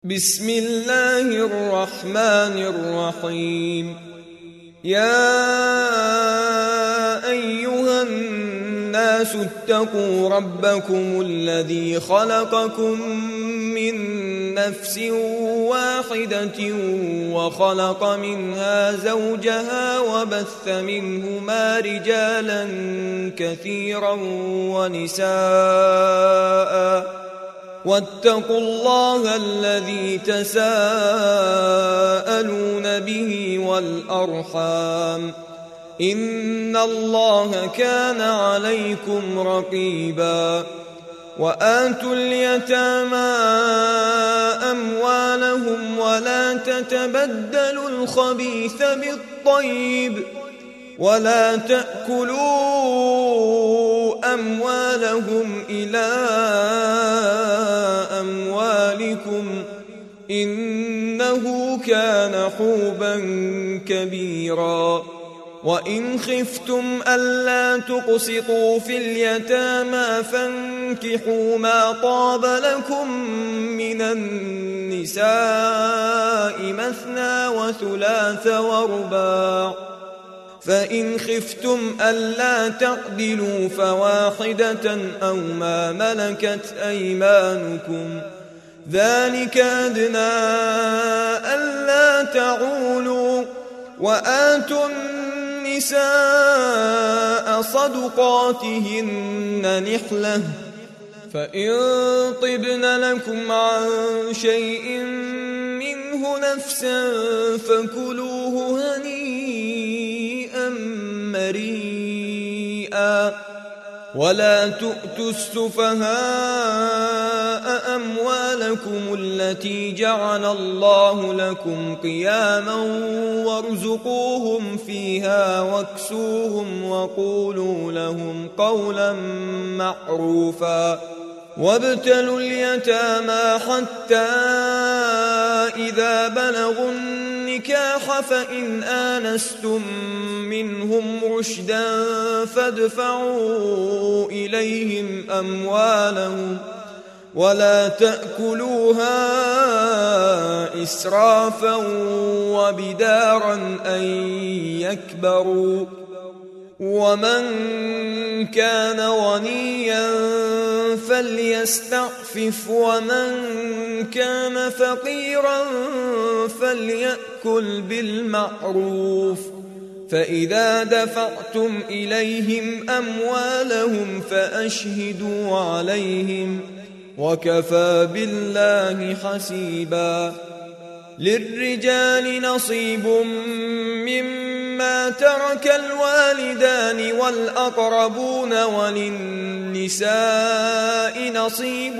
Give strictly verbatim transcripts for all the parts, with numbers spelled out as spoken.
بسم الله الرحمن الرحيم. يا أيها الناس اتقوا ربكم الذي خلقكم من نفس واحدة وخلق منها زوجها وبث منهما رجالا كثيرا ونساء واتقوا الله الذي تساءلون به والأرحام إن الله كان عليكم رقيبا. وآتوا اليتامى أموالهم ولا تتبدلوا الخبيث بالطيب ولا تأكلوا أموالهم إلى أموالكم إنه كان حوبا كبيرا. وإن خفتم ألا تقسطوا في اليتامى فانكحوا ما طاب لكم من النساء مثنى وثلاث ورباع، فإن خفتم ألا تعدلوا فواحدة أو ما ملكت أيمانكم ذلك أدنى ألا تعولوا. وآتوا النساء صدقاتهن نحلة فإن طبن لكم عن شيء منه نفسا فكلوه هنيئا مريئا. ولا تؤتوا السفهاء أموالكم التي جعل الله لكم قياما وارزقوهم فيها واكسوهم وقولوا لهم قولا معروفا. وابتلوا اليتامى حتى إذا بلغوا النكاح فإن آنستم منهم رشدا فادفعوا إليهم أموالهم ولا تأكلوها إسرافا وبدارا أن يكبروا. ومن كان غنيا فليستعفف ومن كان فقيرا فليأكل بالمعروف. فإذا دفعتم إليهم أموالهم فأشهدوا عليهم وكفى بالله حسيبا. للرجال نصيب مما ترك الوالدان والأقربون وللنساء نصيب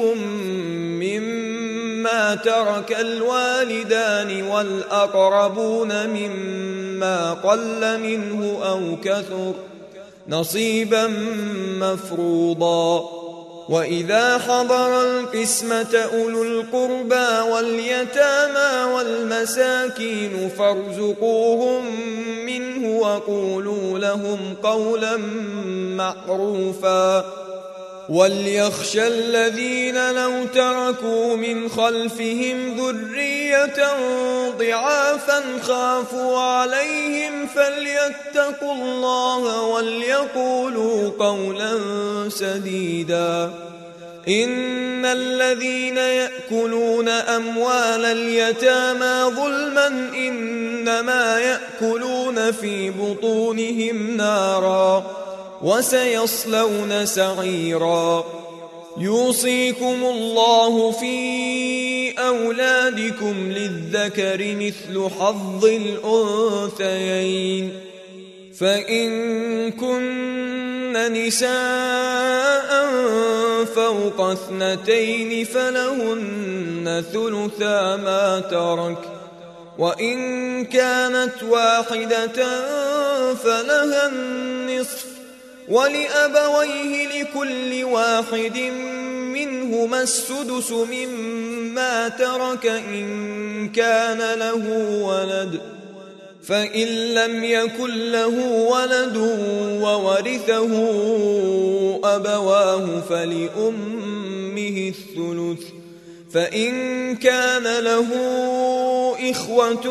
مما ترك الوالدان والأقربون مما قل منه أو كثر نصيبا مفروضا. وإذا حضر القسمة أولو القربى واليتامى والمساكين فارزقوهم منه وقولوا لهم قولا معروفا. وليخشى الذين لو تركوا من خلفهم ذرية ضعافا خافوا عليهم فليتقوا الله وليقولوا قولا سديدا. إن الذين يأكلون أموال اليتامى ظلما إنما يأكلون في بطونهم نارا وسيصلون سعيرا. يوصيكم الله في أولادكم للذكر مثل حظ الأنثيين فإن كن نساء فوق اثنتين فلهن ثلثا ما ترك وإن كانت واحدة فلها النصف ولأبويه لكل واحد منهما السدس مما ترك إن كان له ولد فإن لم يكن له ولد وورثه أبواه فلأمه الثلث فإن كان له إخوة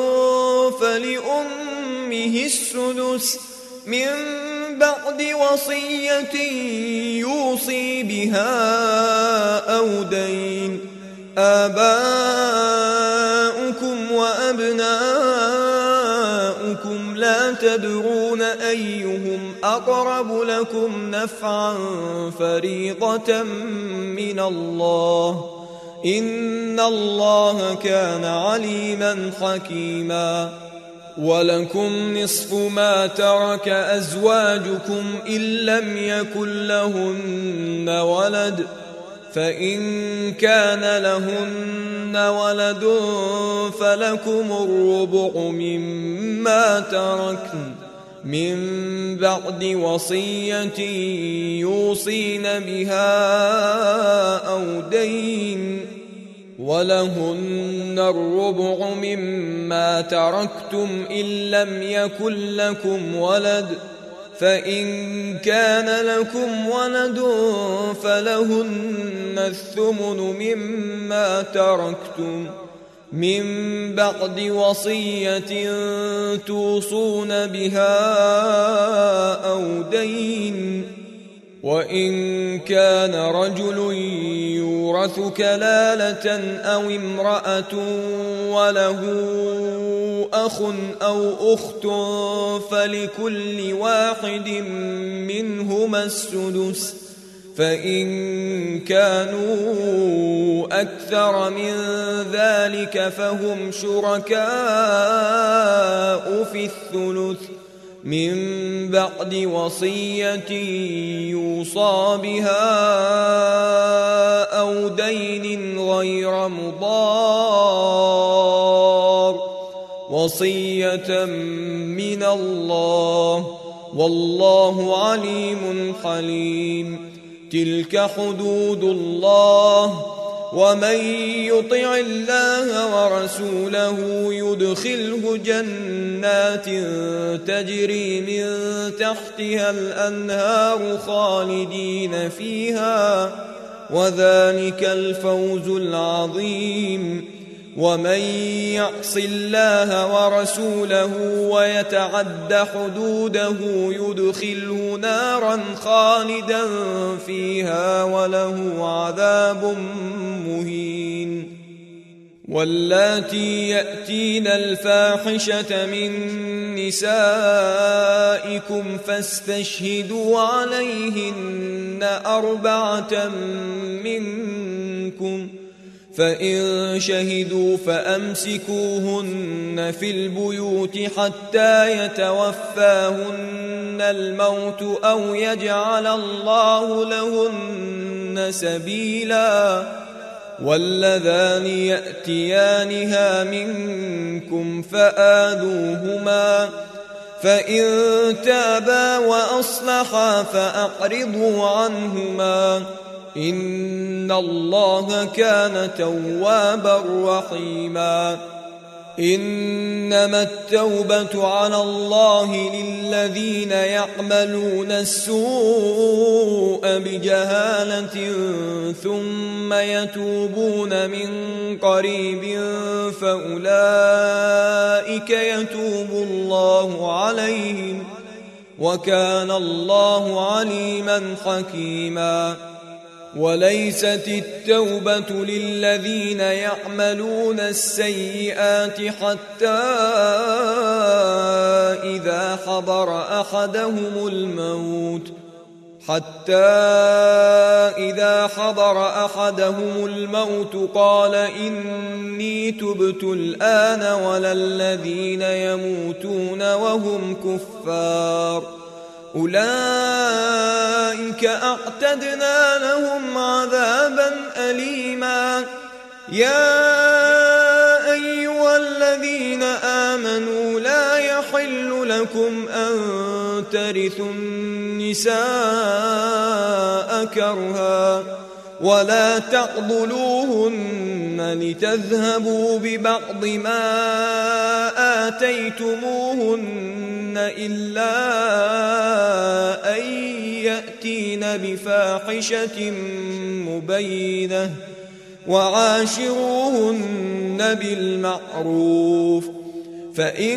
فلأمه السدس من بعد وصية يوصي بها أو دين. آباؤكم وأبناؤكم لا تدرون أيهم أقرب لكم نفعا فريضة من الله إن الله كان عليما حكيما. ولكم نصف ما ترك أزواجكم إن لم يكن لهن ولد، فإن كان لهن ولد فلكم الربع مما تركن من بعد وصية يوصين بها أو دين. ولهن الربع مما تركتم إن لم يكن لكم ولد، فإن كان لكم ولد فلهن الثمن مما تركتم من بعد وصية توصون بها أو دين. وإن كان رجل يورث كلالة أو امرأة وله أخ أو أخت فلكل واحد منهما السدس، فإن كانوا أكثر من ذلك فهم شركاء في الثلث من بعد وصية يوصى بها أو دين غير مضار، وصية من الله والله عليم حليم. تلك حدود الله، ومن يطع الله ورسوله يدخله جنات تجري من تحتها الأنهار خالدين فيها، وذلك الفوز العظيم. ومن يعص الله ورسوله ويتعد حدوده يدخله نارا خالدا فيها وله عذاب مهين. واللاتي يأتين الفاحشة من نسائكم فاستشهدوا عليهن أربعة منكم، فإن شهدوا فأمسكوهن في البيوت حتى يتوفاهن الموت أو يجعل الله لهن سبيلا. واللذان يأتيانها منكم فآذوهما، فإن تابا وأصلحا فأعرضوا عنهما إن الله كان توابا رحيما. إنما التوبة على الله للذين يعملون السوء بجهالة ثم يتوبون من قريب فأولئك يتوب الله عليهم وكان الله عليما حكيما. وليست التوبة للذين يعملون السيئات حتى إذا حضر أحدهم الموت حتى إذا حضر أحدهم الموت قال إني تبت الآن ولا الذين يموتون وهم كفار أولئك أعتدنا لهم عذابا أليما. يا أيها الذين آمنوا لا يحل لكم أن ترثوا النساء كرها ولا تعضلوهن لتذهبوا ببعض ما آتيتموهن إلا أن يأتين بفاحشة مبينة وعاشروهن بالمعروف فإن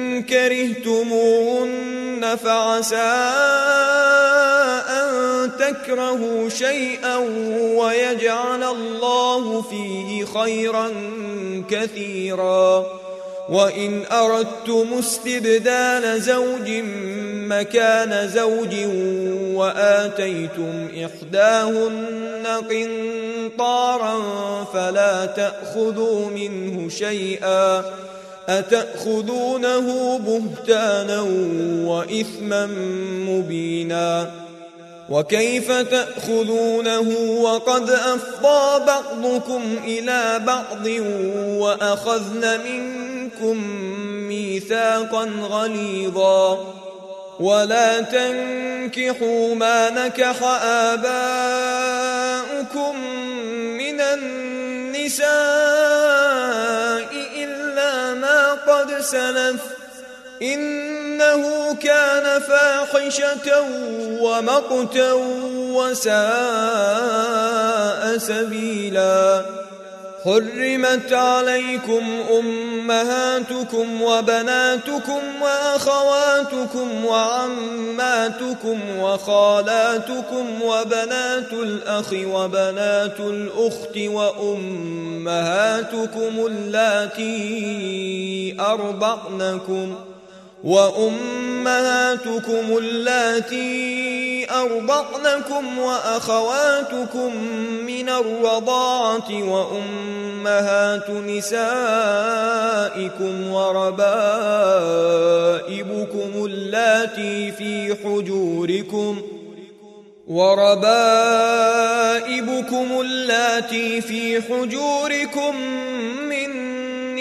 كرهتموهن فعسى أن تكرهوا شيئا ويجعل الله فيه خيرا كثيرا وإن أردتم استبدال زوج مكان زوج وآتيتم إحداهن قنطارا فلا تأخذوا منه شيئا أتأخذونه بهتانا وإثما مبينا وكيف تأخذونه وقد أفضى بعضكم إلى بعض وأخذن منكم ميثاقا غليظا ولا تنكحوا ما نكح آباؤكم من النساء إلا ما قد سلف إنه كان فاحشة ومقتا وساء سبيلا حرمت عليكم أمهاتكم وبناتكم وأخواتكم وعماتكم وخالاتكم وبنات الأخ وبنات الأخت وأمهاتكم اللاتي أرضعنكم وأمهاتكم اللاتي أرضعنكم وأخواتكم من الرضاعة وأمهات نسائكم وربائبكم اللاتي في حجوركم وربائبكم اللاتي في حجوركم من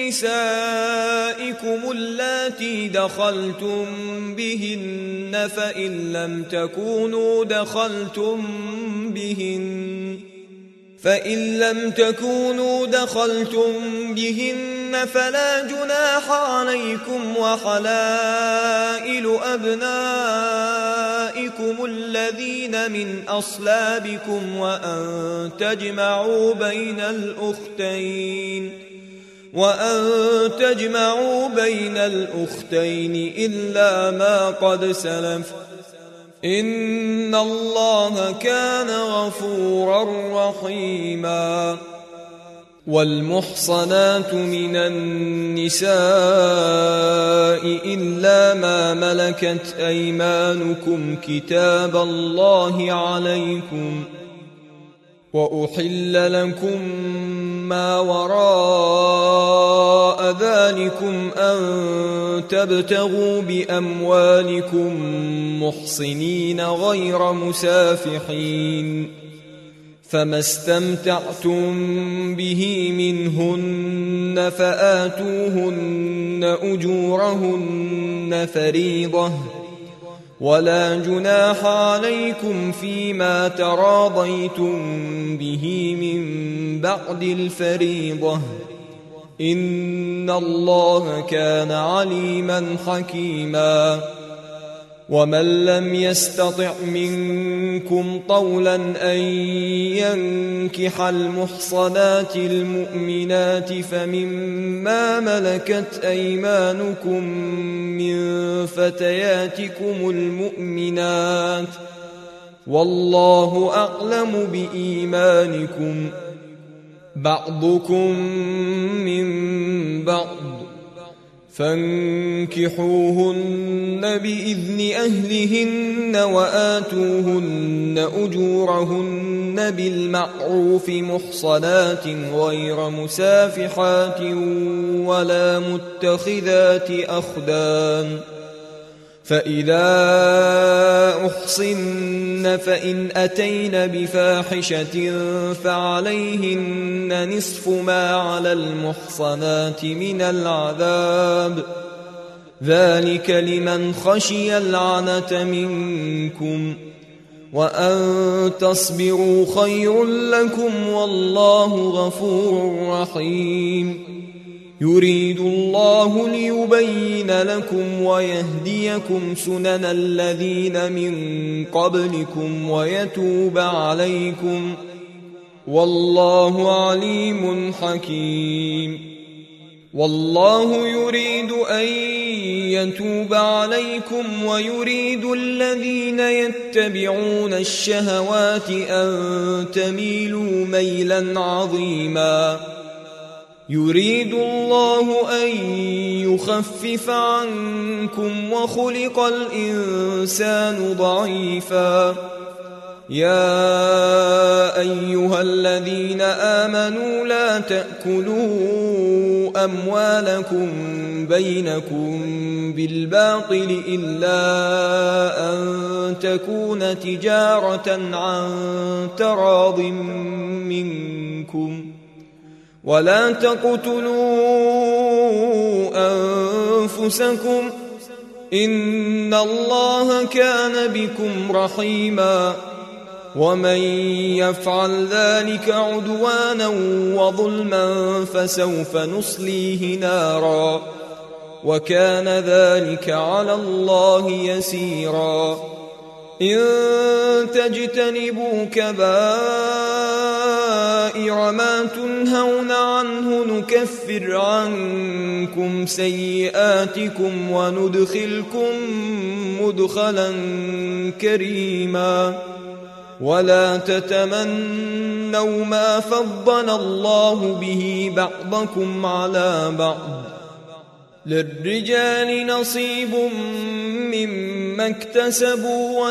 نسائكم اللاتي دخلتم بهن فإن لم تكونوا دخلتم بهن فإن لم تكونوا دخلتم بهن فلا جناح عليكم وحلائل أبنائكم الذين من أصلابكم وأن تجمعوا بين الأختين وأن تجمعوا بين الأختين إلا ما قد سلف إن الله كان غفورا رحيما والمحصنات من النساء إلا ما ملكت أيمانكم كتاب الله عليكم وأحل لكم ما وراء ذلكم أن تبتغوا بأموالكم محصنين غير مسافحين فما استمتعتم به منهن فآتوهن أجورهن فريضة ولا جناح عليكم فيما تراضيتم به من بعد الفريضة إن الله كان عليما حكيما ومن لم يستطع منكم طولا أن ينكح المحصنات المؤمنات فمما ملكت أيمانكم من فتياتكم المؤمنات والله أعلم بإيمانكم بعضكم من بعض فانكحوهن بإذن أهلهن وآتوهن أجورهن بالمعروف محصنات غير مسافحات ولا متخذات أخدان فإذا أحصن فإن أتين بفاحشة فعليهن نصف ما على المحصنات من العذاب ذلك لمن خشي العنة منكم وأن تصبروا خير لكم والله غفور رحيم يريد الله ليبين لكم ويهديكم سنن الذين من قبلكم ويتوب عليكم والله عليم حكيم. والله يريد أن يتوب عليكم ويريد الذين يتبعون الشهوات أن تميلوا ميلا عظيما. يريد الله أن يخفف عنكم وخلق الإنسان ضعيفا. يا أيها الذين آمنوا لا تأكلوا أموالكم بينكم بالباطل إلا أن تكون تجارة عن تراض منكم ولا تقتلوا أنفسكم إن الله كان بكم رحيما. ومن يفعل ذلك عدوانا وظلما فسوف نصليه نارا وكان ذلك على الله يسيرا. إن تجتنبوا كبائر ما تنهون عنه نكفر عنكم سيئاتكم وندخلكم مدخلا كريما. ولا تتمنوا ما فضل الله به بعضكم على بعض. للرجال نصيب مما اكتسبوا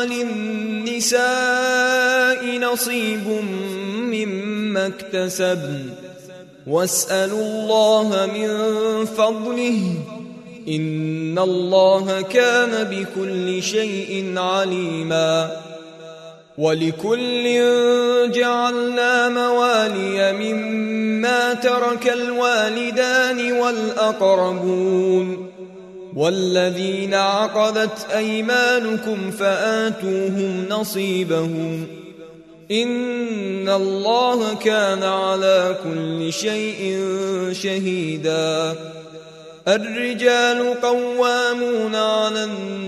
وللنساء نصيب مما اكتسبن واسألوا الله من فضله إن الله كان بكل شيء عليما. ولكل جعلنا موالي مما ترك الوالدان والأقربون والذين عقدت أيمانكم فآتوهم نصيبهم إن الله كان على كل شيء شهيدا. الرجال قوامون على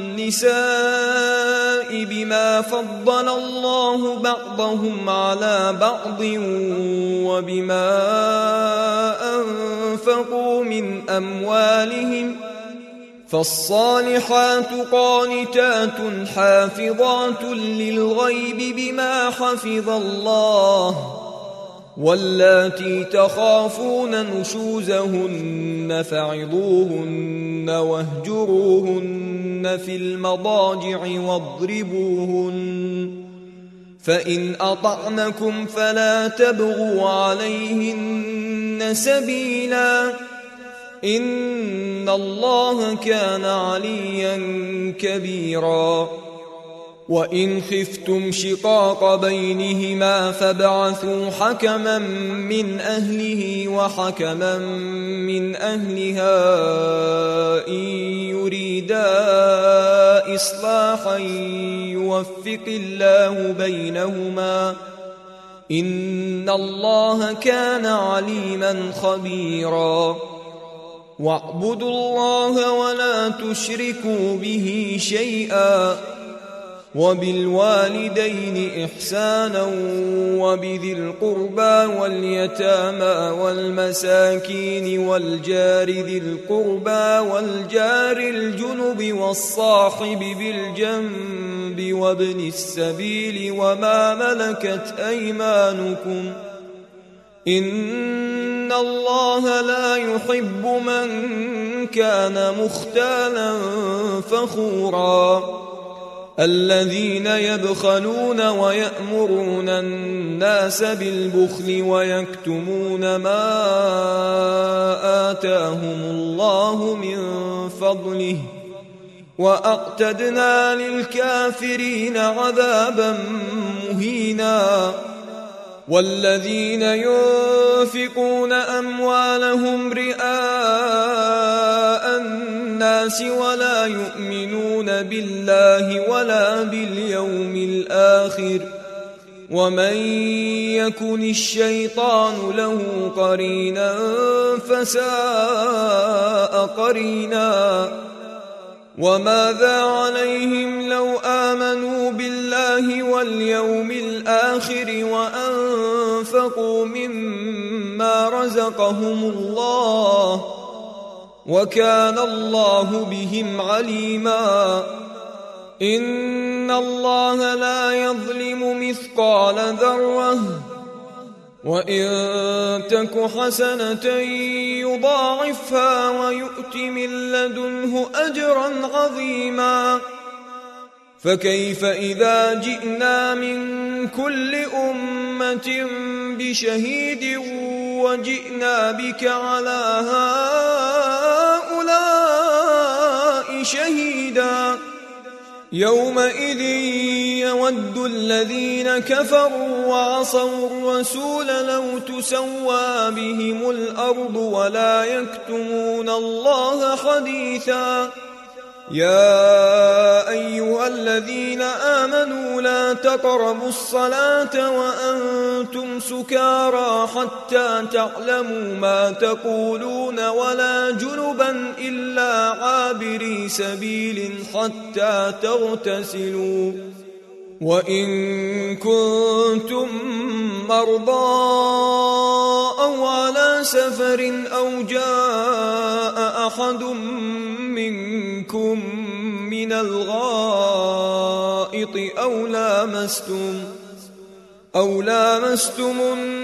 النساء بما فضل الله بعضهم على بعض وبما أنفقوا من أموالهم فالصالحات قانتات حافظات للغيب بما حفظ الله واللاتي تخافون نشوزهن فعظوهن واهجروهن في المضاجع واضربوهن فإن أطعنكم فلا تبغوا عليهن سبيلا إن الله كان عليا كبيرا. وإن خفتم شقاق بينهما فابعثوا حكما من أهله وحكما من أهلها إن يريدا إصلاحا يوفق الله بينهما إن الله كان عليما خبيرا. واعبدوا الله ولا تشركوا به شيئا وبالوالدين إحسانا وبذي القربى واليتامى والمساكين والجار ذي القربى والجار الجنب والصاحب بالجنب وابن السبيل وما ملكت أيمانكم إن الله لا يحب من كان مختالا فخورا. الذين يبخلون ويأمرون الناس بالبخل ويكتمون ما آتاهم الله من فضله وأعتدنا للكافرين عذابا مهينا. والذين ينفقون أموالهم رئاء الناس ولا يؤمنون بالله ولا باليوم الآخر ومن يكن الشيطان له قرينا فساء قرينا. وماذا عليهم لو آمنوا بالله واليوم الآخر وأنفقوا مما رزقهم الله وكان الله بهم عليما إن الله لا يظلم مثقال ذرة وإن تك حسنة يضاعفها ويؤت من لدنه أجرا عظيما فكيف إذا جئنا من كل أمة بشهيد وجئنا بك على هؤلاء شهيدا يومئذ يود الذين كفروا وعصوا الرسول لو تسوى بهم الأرض ولا يكتمون الله حديثا يا أيها الذين آمنوا لا تقربوا الصلاة وأنتم سكارى حتى تعلموا ما تقولون ولا جنبا إلا عابري سبيل حتى تغتسلوا وإن كنتم مرضى أو على سفر أو جاء أحد منكم من الغائط أو لامستم أو لامستم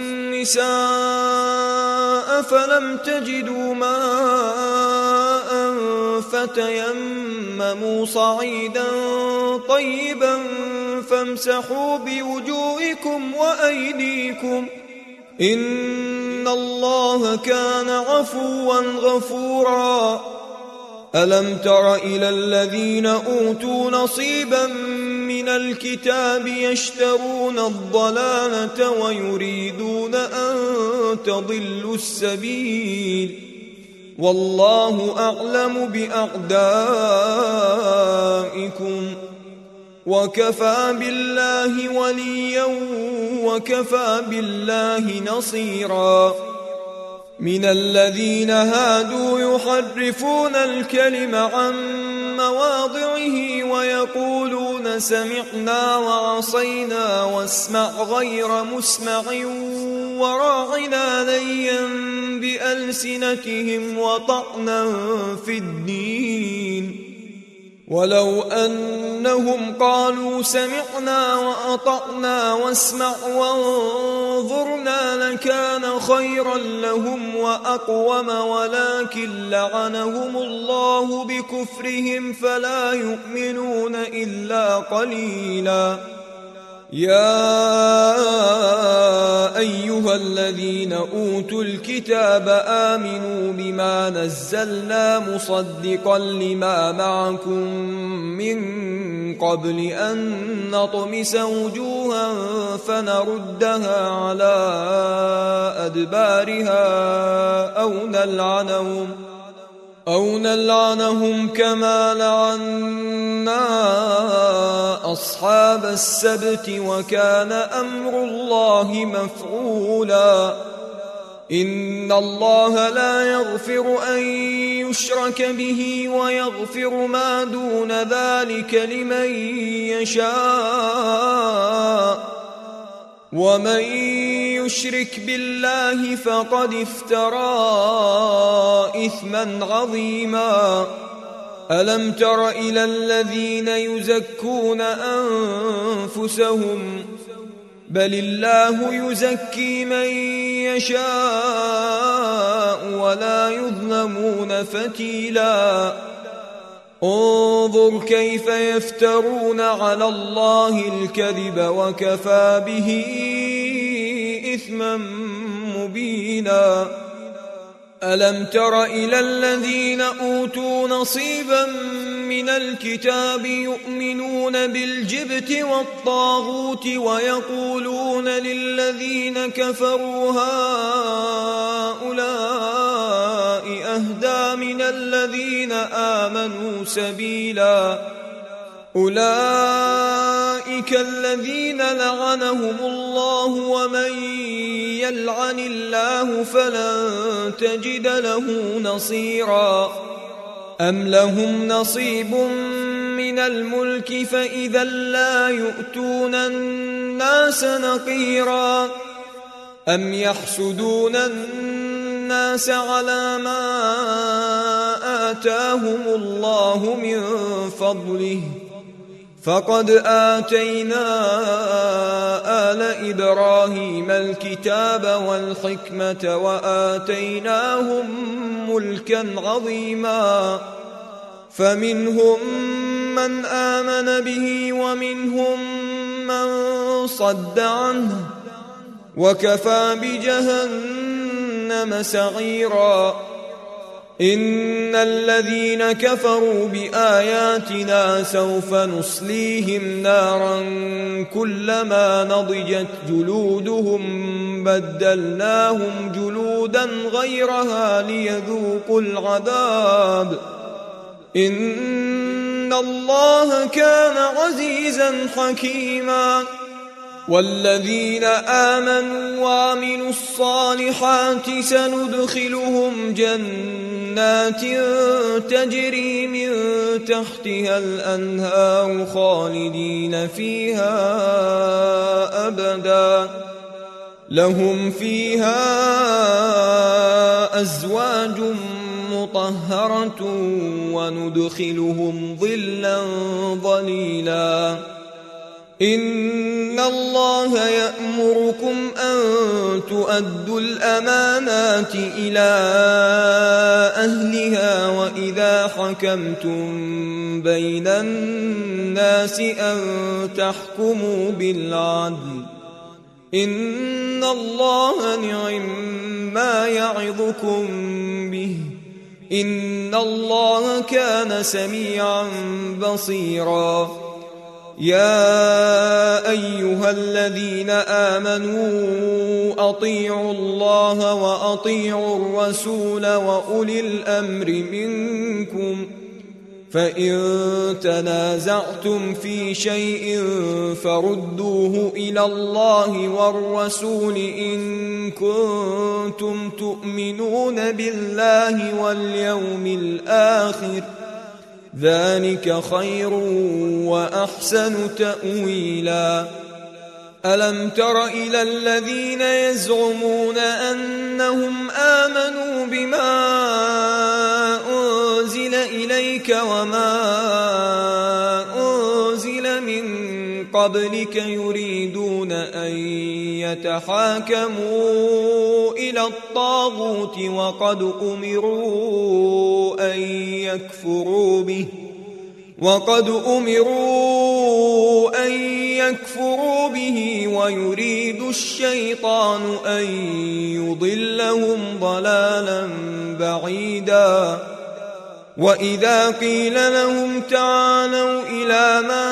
النساء فلم تجدوا ماء فتيمموا صعيدا طيبا فامسحوا بوجوهكم وأيديكم إن الله كان عفوا غفورا ألم تر إلى الذين أوتوا نصيبا من الكتاب يشترون الضلالة ويريدون أن تضلوا السبيل والله أعلم بأعدائكم وكفى بالله وليا وكفى بالله نصيرا من الذين هادوا يحرفون الكلم عن مواضعه ويقولون سمعنا وعصينا واسمع غير مسمع وراعنا ليا بألسنتهم وطعنا في الدين ولو أنهم قالوا سمعنا وأطعنا واسمع وانظرنا لكان خيرا لهم وأقوم ولكن لعنهم الله بكفرهم فلا يؤمنون إلا قليلا يا أيها الذين أوتوا الكتاب آمنوا بما نزلنا مصدقا لما معكم من قبل أن نطمس وجوها فنردها على أدبارها أو نلعنهم أو نلعنهم كما لعنا أصحاب السبت وكان أمر الله مفعولا إن الله لا يغفر أن يشرك به ويغفر ما دون ذلك لمن يشاء ومن يشرك بالله فقد افترى إثما عظيما ألم تر إلى الذين يزكون أنفسهم بل الله يزكي من يشاء ولا يظلمون فتيلا انظر كيف يفترون على الله الكذب وكفى به إثما مبينا ألم تر إلى الذين أوتوا نصيبا من الكتاب يؤمنون بالجبت والطاغوت ويقولون للذين كفروا هؤلاء أهدى من الذين آمنوا سبيلا أولئك الذين لعنهم الله ومن يلعن الله فلن تجد له نصيرا أم لهم نصيب من الملك فإذا لا يؤتون الناس نقيرا أم يحسدون الناس على ما آتاهم الله من فضله فقد آتينا آل إبراهيم الكتاب والحكمة وآتيناهم ملكا عظيما فمنهم من آمن به ومنهم من صد عنه وكفى بجهنم سعيرا إن الذين كفروا بآياتنا سوف نصليهم نارا كلما نضجت جلودهم بدلناهم جلودا غيرها ليذوقوا العذاب إن الله كان عزيزا حكيما والذين آمنوا وعملوا الصالحات سندخلهم جنات تجري من تحتها الأنهار خالدين فيها أبدا لهم فيها أزواج مطهرة وندخلهم ظلا ظليلا إن الله يأمركم أن تؤدوا الأمانات إلى أهلها وإذا حكمتم بين الناس أن تحكموا بالعدل إن الله نعم ما يعظكم به إن الله كان سميعا بصيرا يا أيها الذين آمنوا أطيعوا الله وأطيعوا الرسول وأولي الأمر منكم فإن تنازعتم في شيء فردوه إلى الله والرسول إن كنتم تؤمنون بالله واليوم الآخر ذلك خير وأحسن تأويلا ألم تر إلى الذين يزعمون أنهم آمنوا بما أنزل إليك وما أنزل من قبلك يريدون أن يتحاكموا إلى الطاغوت وقد أمروا أن يكفروا به وقد أمروا أن يكفروا به ويريد الشيطان أن يضلهم ضلالا بعيدا وإذا قيل لهم تعالوا إلى ما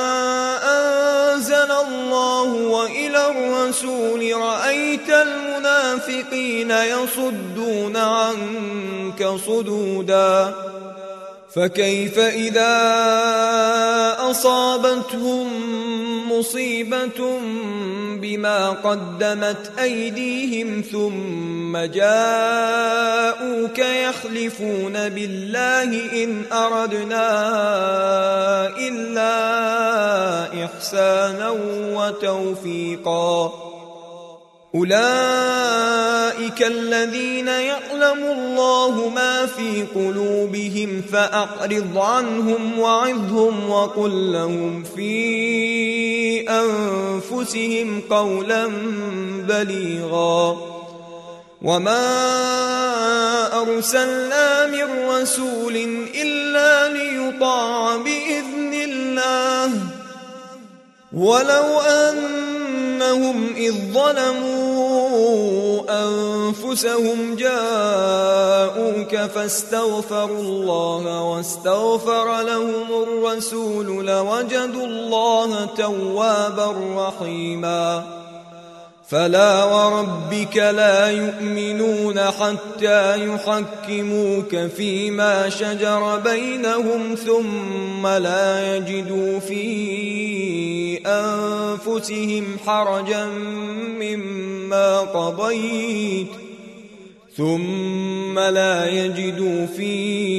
أنزل الله وإلى الرسول رأيت المنافقين يصدون عنك صدودا فكيف إذا أصابتهم مصيبة بما قدمت أيديهم ثم جاءوك يحلفون بالله إن أردنا إلا إحسانا وتوفيقا أولئك الذين يعلم الله ما في قلوبهم فأعرض عنهم وعظهم وقل لهم في أنفسهم قولا بليغا وما أرسلنا من رسول إلا ليطاع بإذن الله ولو أنهم إذ ظلموا أنفسهم جاءوك فاستغفروا الله واستغفر لهم الرسول لوجدوا الله توابا رحيما فلا وربك لا يؤمنون حتى يحكموك فيما شجر بينهم ثم لا يجدوا في أنفسهم حرجا مما قضيت ثم لا يجدوا في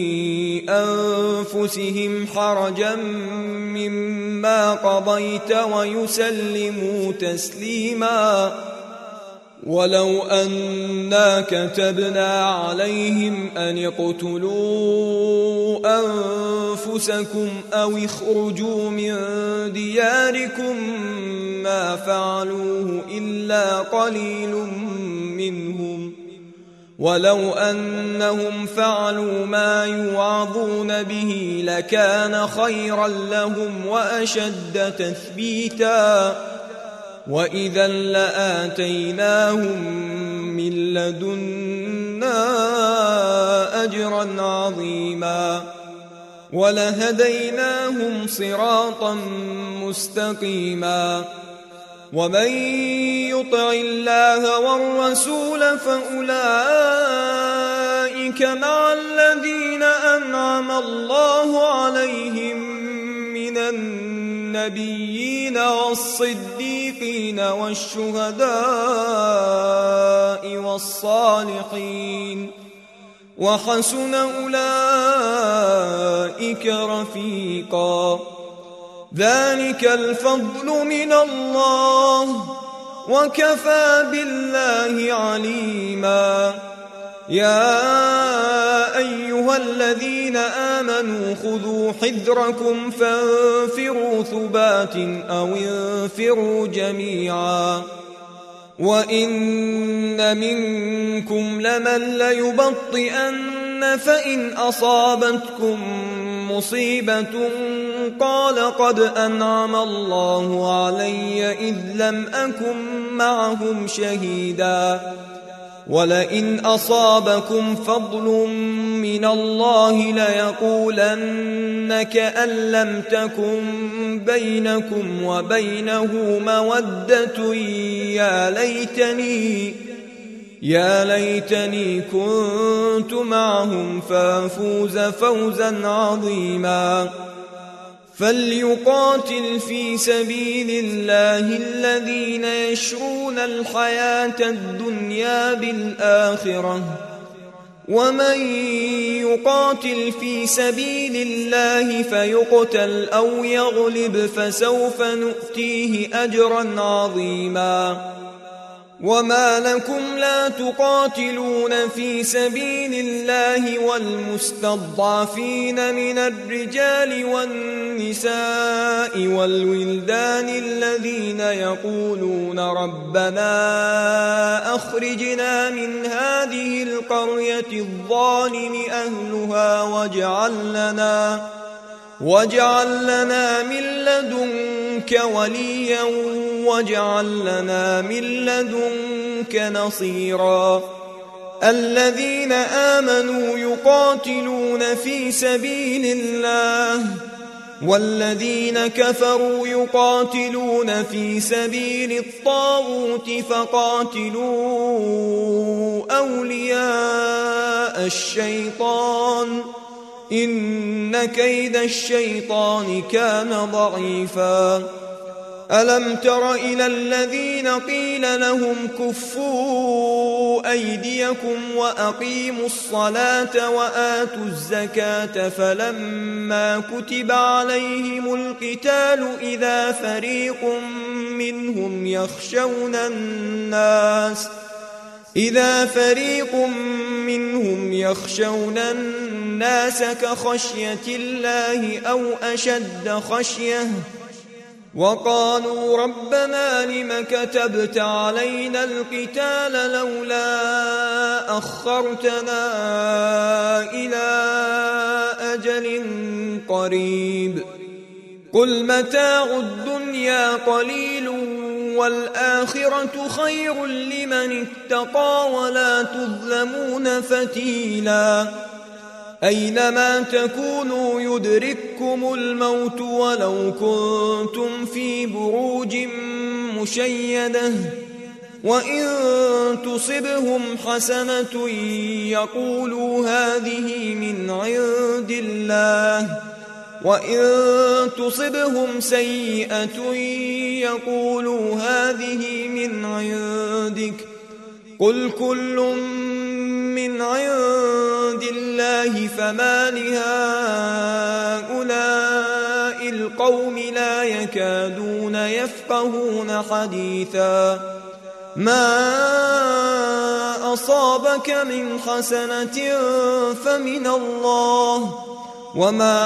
أنفسهم حرجا مما قضيت ويسلموا تسليما. ولو أنا كتبنا عليهم أن اقتلوا أنفسكم أو اخرجوا من دياركم ما فعلوه إلا قليل منهم، ولو أنهم فعلوا ما يوعظون به لكان خيرا لهم وأشد تثبيتا، وإذا لآتيناهم من لدنا أجرا عظيما ولهديناهم صراطا مستقيما. ومن يطع الله والرسول فأولئك مع الذين أنعم الله عليهم من النبيين والصديقين والشهداء والصالحين، وحسن أولئك رفيقا. ذلك الفضل من الله وكفى بالله عليما. يا أيها الذين آمنوا خذوا حذركم فانفروا ثبات أو انفروا جميعا. وإن منكم لمن ليبطئن فإن أصابتكم مصيبة قال قد أنعم الله علي إذ لم أكن معهم شهيدا. ولئن أصابكم فضل من الله ليقولن كأن لم تكن بينكم وبينه مودة يا ليتني يا ليتني كنت معهم فافوز فوزا عظيما. فليقاتل في سبيل الله الذين يشرون الحياة الدنيا بالآخرة، ومن يقاتل في سبيل الله فيقتل أو يغلب فسوف نؤتيه أجرا عظيما. وما لكم لا تقاتلون في سبيل الله والمستضعفين من الرجال والنساء والولدان الذين يقولون ربنا أخرجنا من هذه القرية الظالم أهلها واجعل لنا واجعل لنا من لدنك وليا واجعل لنا من لدنك نصيرا. الذين آمنوا يقاتلون في سبيل الله والذين كفروا يقاتلون في سبيل الطاغوت فقاتلوا أولياء الشيطان إن كيد الشيطان كان ضعيفا. ألم تر إلى الذين قيل لهم كفوا أيديكم وأقيموا الصلاة وآتوا الزكاة فلما كتب عليهم القتال إذا فريق منهم يخشون الناس إذا فريق منهم يخشون الناس كخشية الله أو أشد خشية وقالوا ربنا لم كتبت علينا القتال لولا أخرتنا إلى أجل قريب قل متاع الدنيا قليل والآخرة خير لمن اتقى ولا تظلمون فتيلا. أينما تكونوا يدرككم الموت ولو كنتم في بروج مشيدة وإن تصبهم حسنة يقولوا هذه من عند الله وإن تصبهم سيئة يقولوا هذه من عندك قل كل من عند الله فما لهؤلاء القوم لا يكادون يفقهون حديثا ما أصابك من حسنة فمن الله وما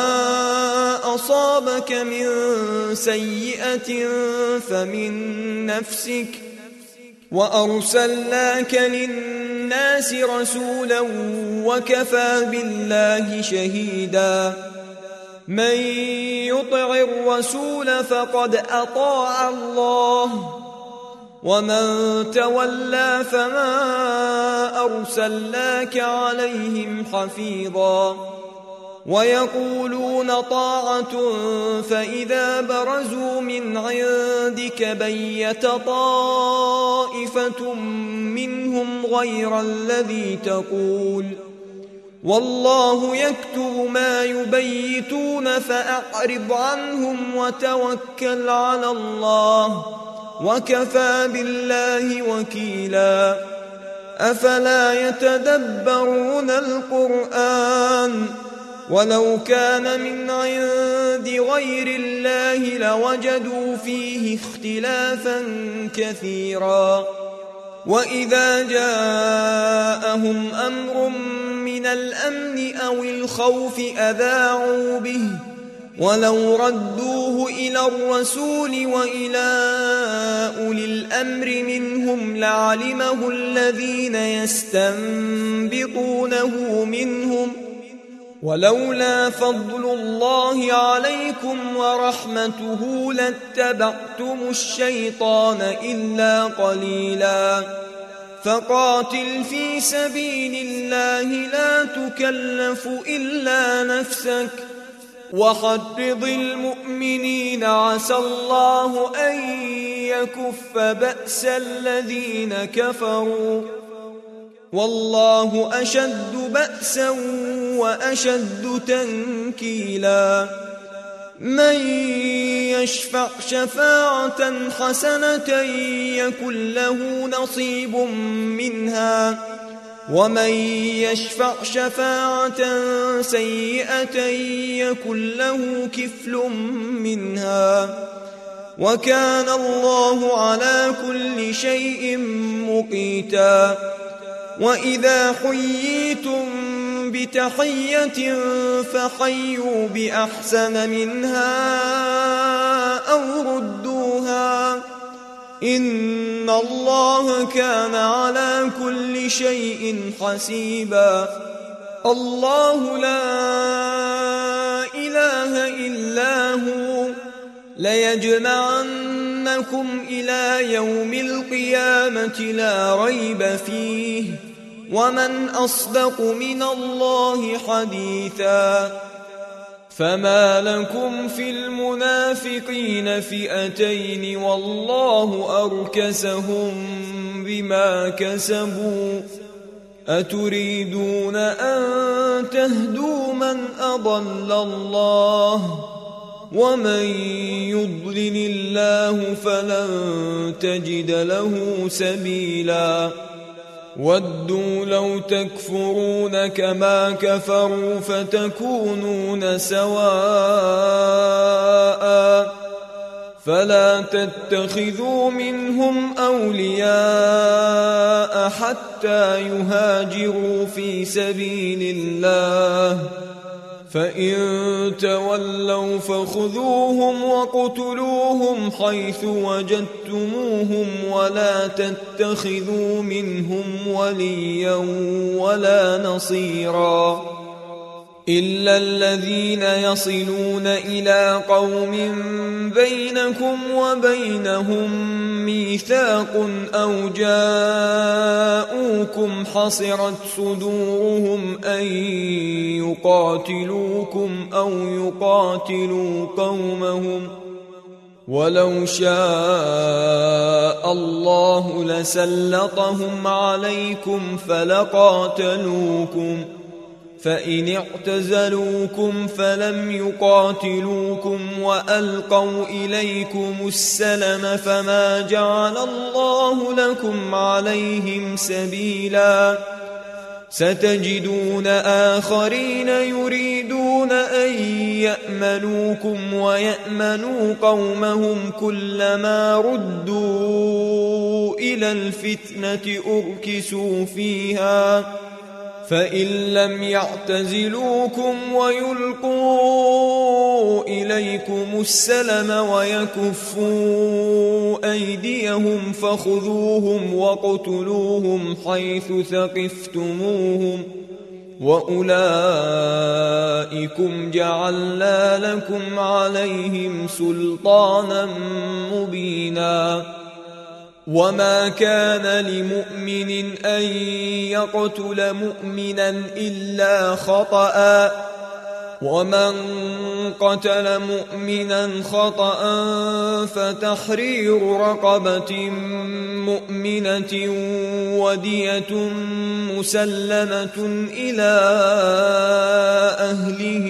أصابك من سيئة فمن نفسك وأرسلناك للناس رسولا وكفى بالله شهيدا من يطع الرسول فقد أطاع الله ومن تولى فما أرسلناك عليهم حفيظا ويقولون طاعة فإذا برزوا من عندك بيت طائفة منهم غير الذي تقول والله يكتب ما يبيتون فأعرض عنهم وتوكل على الله وكفى بالله وكيلا أفلا يتدبرون القرآن ولو كان من عند غير الله لوجدوا فيه اختلافا كثيرا وإذا جاءهم أمر من الأمن أو الخوف أذاعوا به ولو ردوه إلى الرسول وإلى أولي الأمر منهم لعلمه الذين يستنبطونه منهم ولولا فضل الله عليكم ورحمته لاتبعتم الشيطان إلا قليلا فقاتل في سبيل الله لا تكلف إلا نفسك وحرض المؤمنين عسى الله أن يكف بأس الذين كفروا والله أشد بأسا وأشد تنكيلا من يشفع شفاعة حسنة يكن له نصيب منها ومن يشفع شفاعة سيئة يكن له كفل منها وكان الله على كل شيء مقيتا وإذا حييتم بتحية فحيوا بأحسن منها أو ردوها إن الله كان على كل شيء حسيبا الله لا إله إلا هو ليجمعنكم إلى يوم القيامة لا ريب فيه ومن أصدق من الله حديثا فما لكم في المنافقين فئتين والله أركسهم بما كسبوا أتريدون أن تهدوا من أضل الله ومن يضلل الله فلن تجد له سبيلا ودوا لو تكفرون كما كفروا فتكونون سواء فلا تتخذوا منهم أولياء حتى يهاجروا في سبيل الله فإن تولوا فخذوهم وقتلوهم حيث وجدتموهم ولا تتخذوا منهم وليا ولا نصيرا إلا الذين يصلون إلى قوم بينكم وبينهم ميثاق أو جاءوكم حصرت صدورهم أن يقاتلوكم أو يقاتلوا قومهم ولو شاء الله لسلطهم عليكم فلقاتلوكم فإن اعتزلوكم فلم يقاتلوكم وألقوا إليكم السلم فما جعل الله لكم عليهم سبيلا ستجدون آخرين يريدون أن يأمنوكم ويأمنوا قومهم كلما ردوا إلى الفتنة أركسوا فيها فإن لم يعتزلوكم ويلقوا إليكم السلم ويكفوا أيديهم فخذوهم واقتلوهم حيث ثقفتموهم وأولئكم جعلنا لكم عليهم سلطانا مبينا. وما كان لمؤمن أن يقتل مؤمنا إلا خطأ ومن قتل مؤمنا خطأ فتحرير رقبة مؤمنة ودية مسلمة إلى أهله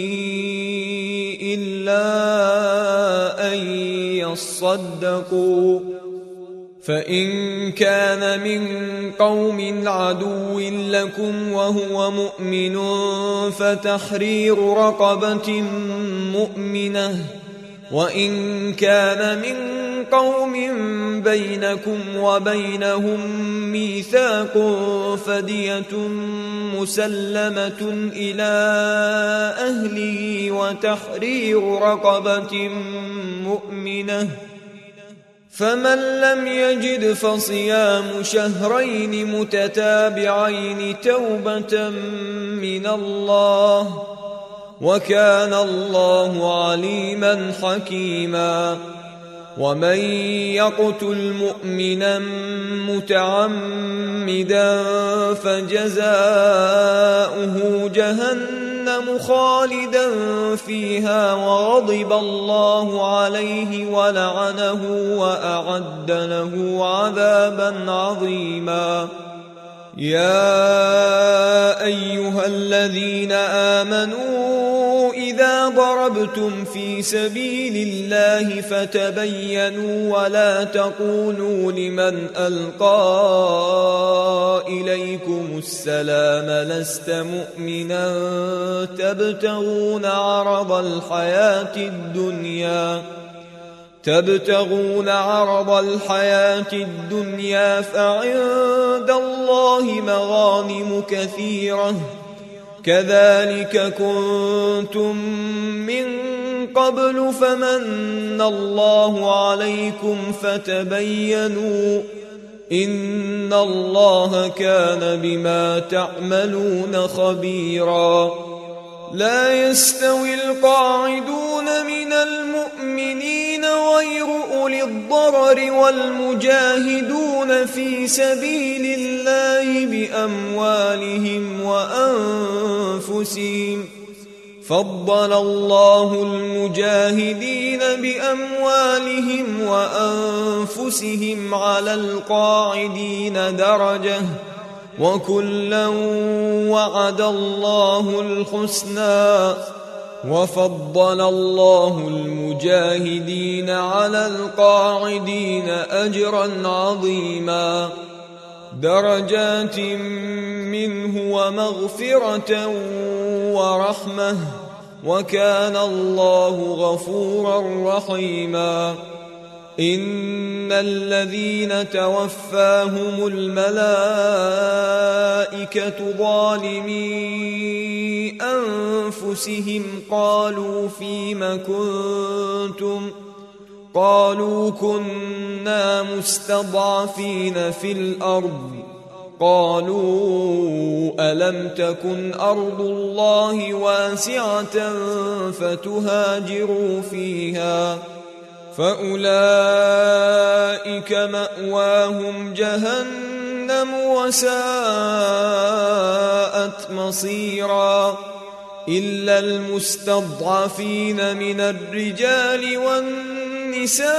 إلا أن يصدقوا فإن كان من قوم عدو لكم وهو مؤمن فتحرير رقبة مؤمنة وإن كان من قوم بينكم وبينهم ميثاق فدية مسلمة إلى أهله وتحرير رقبة مؤمنة فمن لم يجد فصيام شهرين متتابعين توبة من الله وكان الله عليما حكيما. ومن يقتل مؤمنا متعمدا فجزاؤه جهنم خالدا فيها وغضب الله عليه ولعنه وأعد له عذابا عظيما. يا أيها الذين آمنوا إذا ضربتم في سبيل الله فتبينوا ولا تقولوا لمن ألقى إليكم السلام لست مؤمنا تبتغون عرض الحياة الدنيا تبتغون عرض الحياة الدنيا فعند الله مغانم كثيرة كذلك كنتم من قبل فمن الله عليكم فتبينوا إن الله كان بما تعملون خبيرا. لا يستوي القاعدون من المؤمنين غير أولي الضرر والمجاهدون في سبيل الله بأموالهم وأنفسهم فضل الله المجاهدين بأموالهم وأنفسهم على القاعدين درجة وكلا وعد الله الحسنى وفضل الله المجاهدين على القاعدين أجرا عظيما درجات منه ومغفرة ورحمة وكان الله غفورا رحيما. إن الذين توفاهم الملائكة ظالمي أنفسهم قالوا فيم كنتم قالوا كنا مستضعفين في الأرض قالوا ألم تكن أرض الله واسعة فتهاجروا فيها فأولئك مأواهم جهنم وساءت مصيرا إلا المستضعفين من الرجال والنساء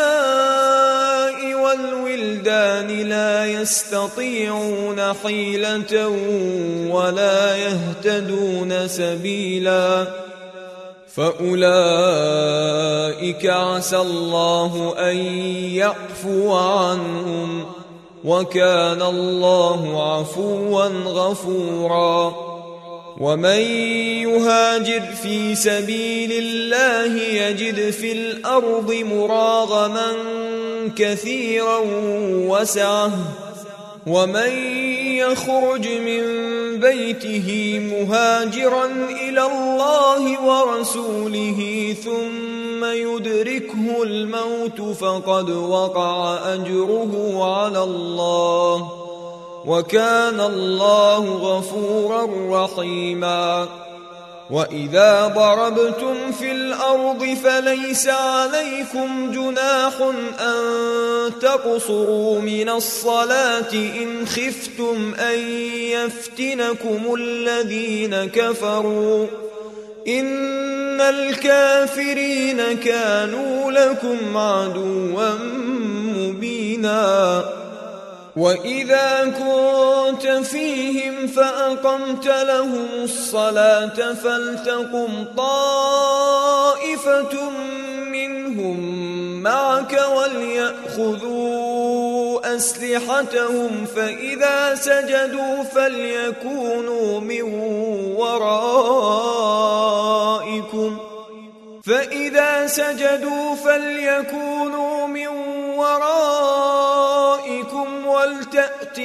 والولدان لا يستطيعون حيلة ولا يهتدون سبيلا فأولئك عسى الله أن يعفو عنهم وكان الله عفوا غفورا. ومن يهاجر في سبيل الله يجد في الأرض مراغما كثيرا وسعة، ومن يخرج من بيته مهاجرا إلى الله ورسوله ثم يدركه الموت فقد وقع أجره على الله، وكان الله غفورا رحيما. وإذا ضربتم في الأرض فليس عليكم جناح أن تقصروا من الصلاة إن خفتم أن يفتنكم الذين كفروا، إن الكافرين كانوا لكم عدوا مبينا. وإذا كنت فيهم فأقمت لهم الصلاة فلتقم طائفة منهم معك وليأخذوا أسلحتهم فإذا سجدوا فليكونوا من ورائكم فإذا سجدوا فليكونوا من ورائكم ولتأت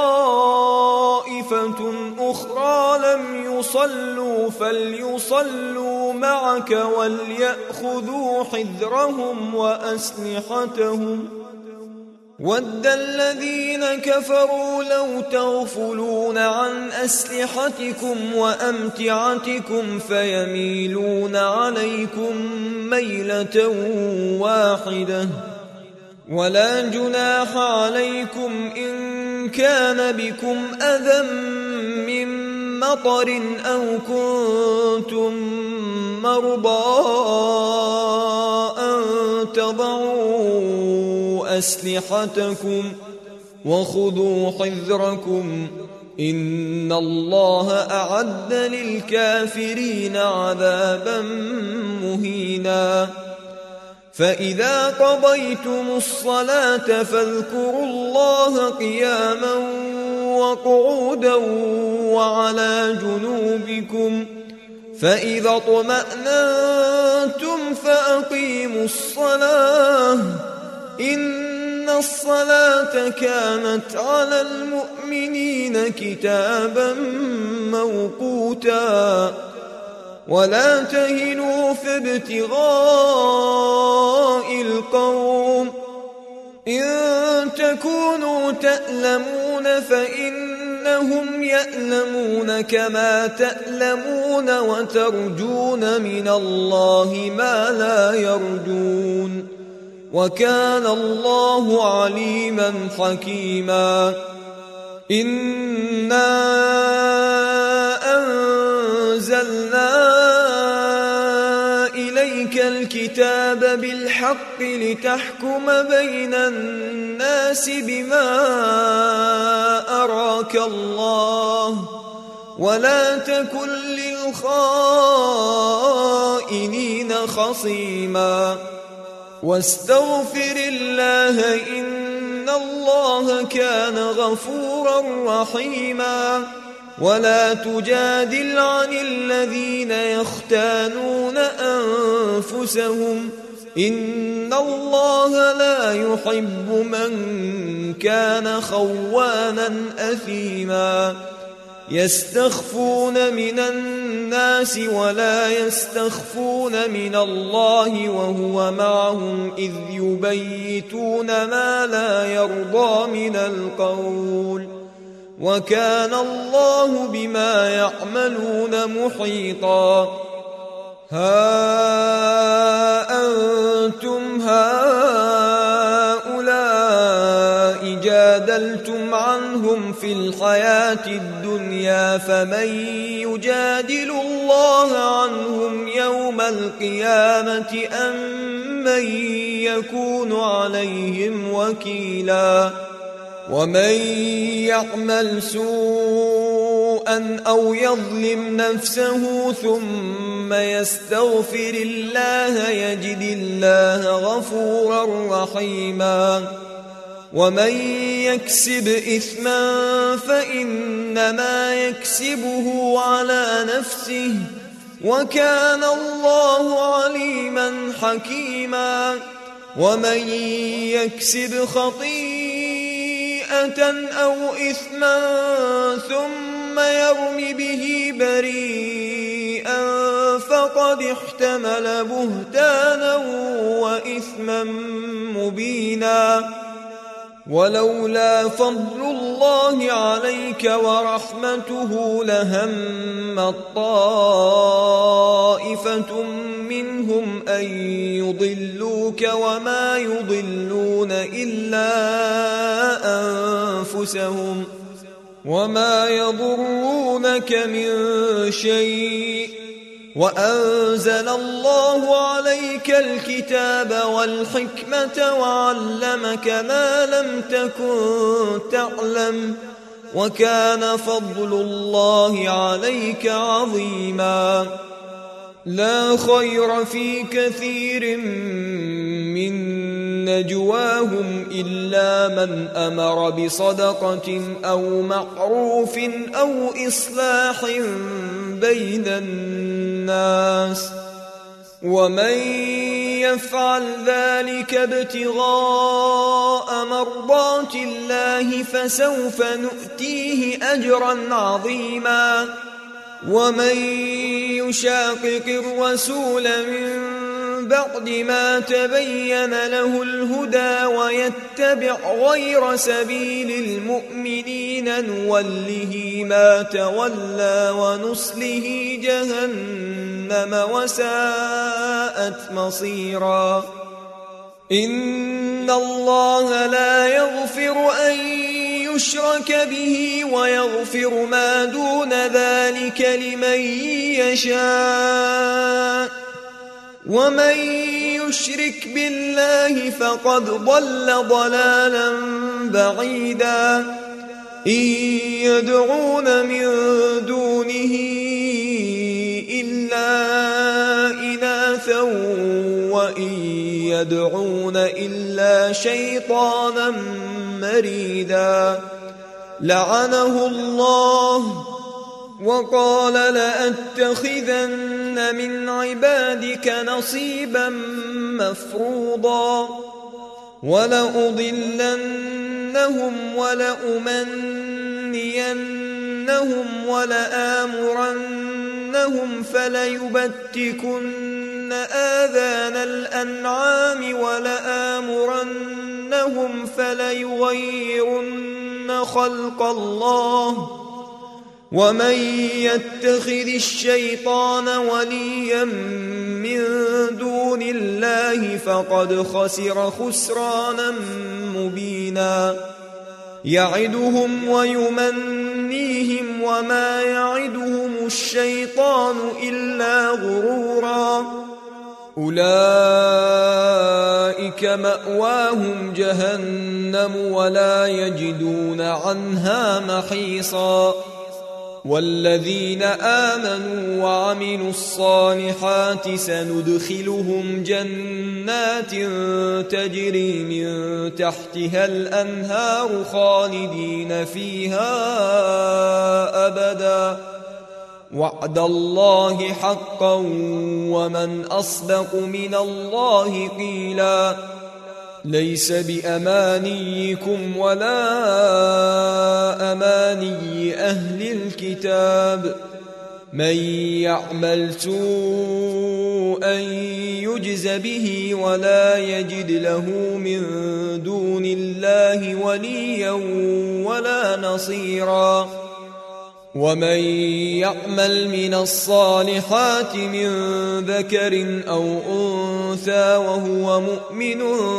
طائفة أخرى لم يصلوا فليصلوا معك وليأخذوا حذرهم وأسلحتهم. ود الذين كفروا لو تغفلون عن أسلحتكم وأمتعتكم فيميلون عليكم ميلة واحدة. ولا جناح عليكم إن كان بكم أذى من مطر أو كنتم مرضى أن تضعوا أسلحتكم وخذوا حذركم إن الله أعد للكافرين عذابا مهينا. فإذا قضيتم الصلاة فاذكروا الله قياما وقعودا وعلى جنوبكم فإذا اطمأننتم فأقيموا الصلاة إن الصلاة كانت على المؤمنين كتابا موقوتا. ولا تهنوا في ابتغاء القوم إن تكونوا تألمون فإنهم يألمون كما تألمون وترجون من الله ما لا يرجون وكان الله عليما حكيما. إنا أنزلنا إليك الكتاب بالحق لتحكم بين الناس بما أراك الله ولا تكن للخائنين خصيما. واستغفر الله إن الله كان غفورا رحيما. ولا تجادل عن الذين يختانون أنفسهم إن الله لا يحب من كان خوانا أثيما. يستخفون من الناس ولا يستخفون من الله وهو معهم إذ يبيتون ما لا يرضى من القول وكان الله بما يعملون محيطا. ها أنتم هؤلاء جادلتم عنهم في الحياة الدنيا فمن يجادل الله عنهم يوم القيامة أم من يكون عليهم وكيلا. ومن يعمل سوءا أو يظلم نفسه ثم يستغفر الله يجد الله غفورا رحيما. ومن يكسب إثما فإنما يكسبه على نفسه وكان الله عليما حكيما ومن يكسب خطيئة أو إثما ثم يرم به بريئا فقد احتمل بهتانا وإثما مبينا ولولا فضل الله عليك ورحمته لهم طائفة منهم أن يضلوك وما يضلون إلا أنفسهم وما يضرونك من شيء وأنزل الله عليك الكتاب والحكمة وعلمك ما لم تكن تعلم وكان فضل الله عليك عظيما لا خير في كثير من نجواهم إلا من أمر بصدقة أو معروف أو إصلاح بين الناس ومن يفعل ذلك ابتغاء مرضات الله فسوف نؤتيه أجرا عظيما ومن يشاقق الرسول من بعد ما تبين له الهدى ويتبع غير سبيل المؤمنين نوله ما تولى ونصله جهنم وساءت مصيرا إن الله لا يغفر أن يشرك به ويغفر ما دون ذلك لمن يشاء ومن يشرك بالله فقد ضل ضلالا بعيدا إن يدعون من دونه إلا إناثا وإن يدعون إلا شيطانا مريدا لعنه الله وقال لأتخذن من عبادك نصيبا مفروضا ولأضلنهم ولأمنينهم ولآمرنهم فليبتكن آذان الأنعام ولآمرنهم فليغيرن خلق الله ومن يتخذ الشيطان وليا من دون الله فقد خسر خسرانا مبينا يعدهم ويمنيهم وما يعدهم الشيطان إلا غرورا أولئك مأواهم جهنم ولا يجدون عنها محيصا والذين آمنوا وعملوا الصالحات سندخلهم جنات تجري من تحتها الأنهار خالدين فيها أبدا وعد الله حقا ومن أصدق من الله قيلا ليس بأمانيكم ولا أماني أهل الكتاب من يعمل سوءا يجز به ولا يجد له من دون الله وليا ولا نصيرا ومن يعمل من الصالحات من ذكر أو أنثى وهو مؤمن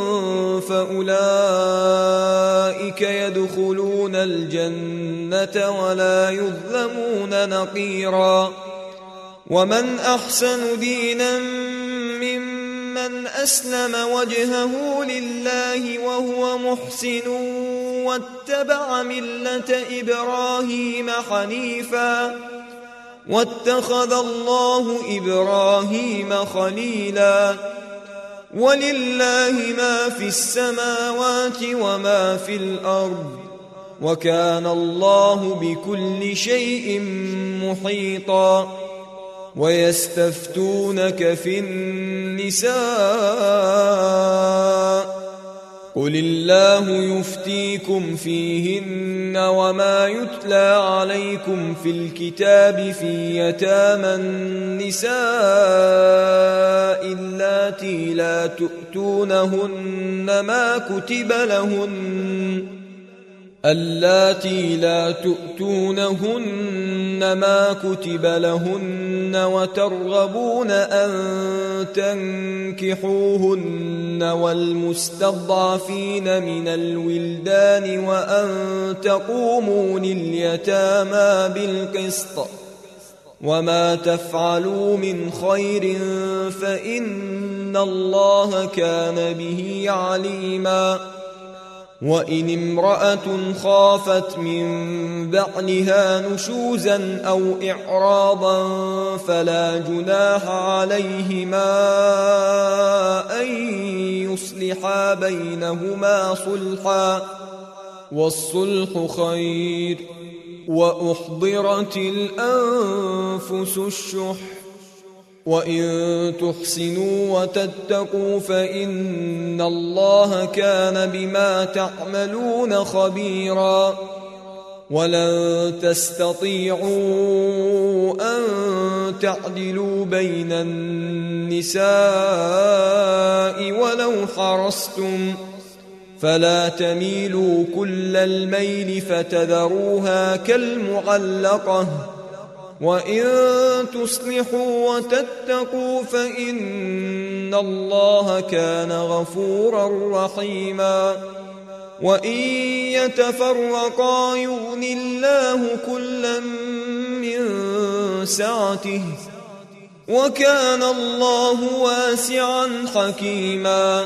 فأولئك يدخلون الجنة ولا يظلمون نقيرا ومن أحسن دينا ممن أسلم وجهه لله وهو محسن واتبع ملة إبراهيم حنيفا واتخذ الله إبراهيم خليلا ولله ما في السماوات وما في الأرض وكان الله بكل شيء محيطا. ويستفتونك في النساء قل الله يفتيكم فيهن وما يتلى عليكم في الكتاب في يتامى النساء اللاتي لا تؤتونهن ما كتب لهن اللاتي لا تؤتونهن ما كتب لهن وترغبون أن تنكحوهن والمستضعفين من الولدان وأن تقوموا لليتامى بالقسط وما تفعلوا من خير فإن الله كان به عليما. وإن امرأة خافت من بعلها نشوزا أو إعراضا فلا جناح عليهما أن يصلحا بينهما صلحا والصلح خير. وأحضرت الأنفس الشح وإن تحسنوا وتتقوا فإن الله كان بما تعملون خبيرا. ولن تستطيعوا أن تعدلوا بين النساء ولو حرصتم فلا تميلوا كل الميل فتذروها كالمعلقة وإن تصلحوا وتتقوا فإن الله كان غفورا رحيما. وإن يتفرقا يغن الله كلا من سعته وكان الله واسعا حكيما.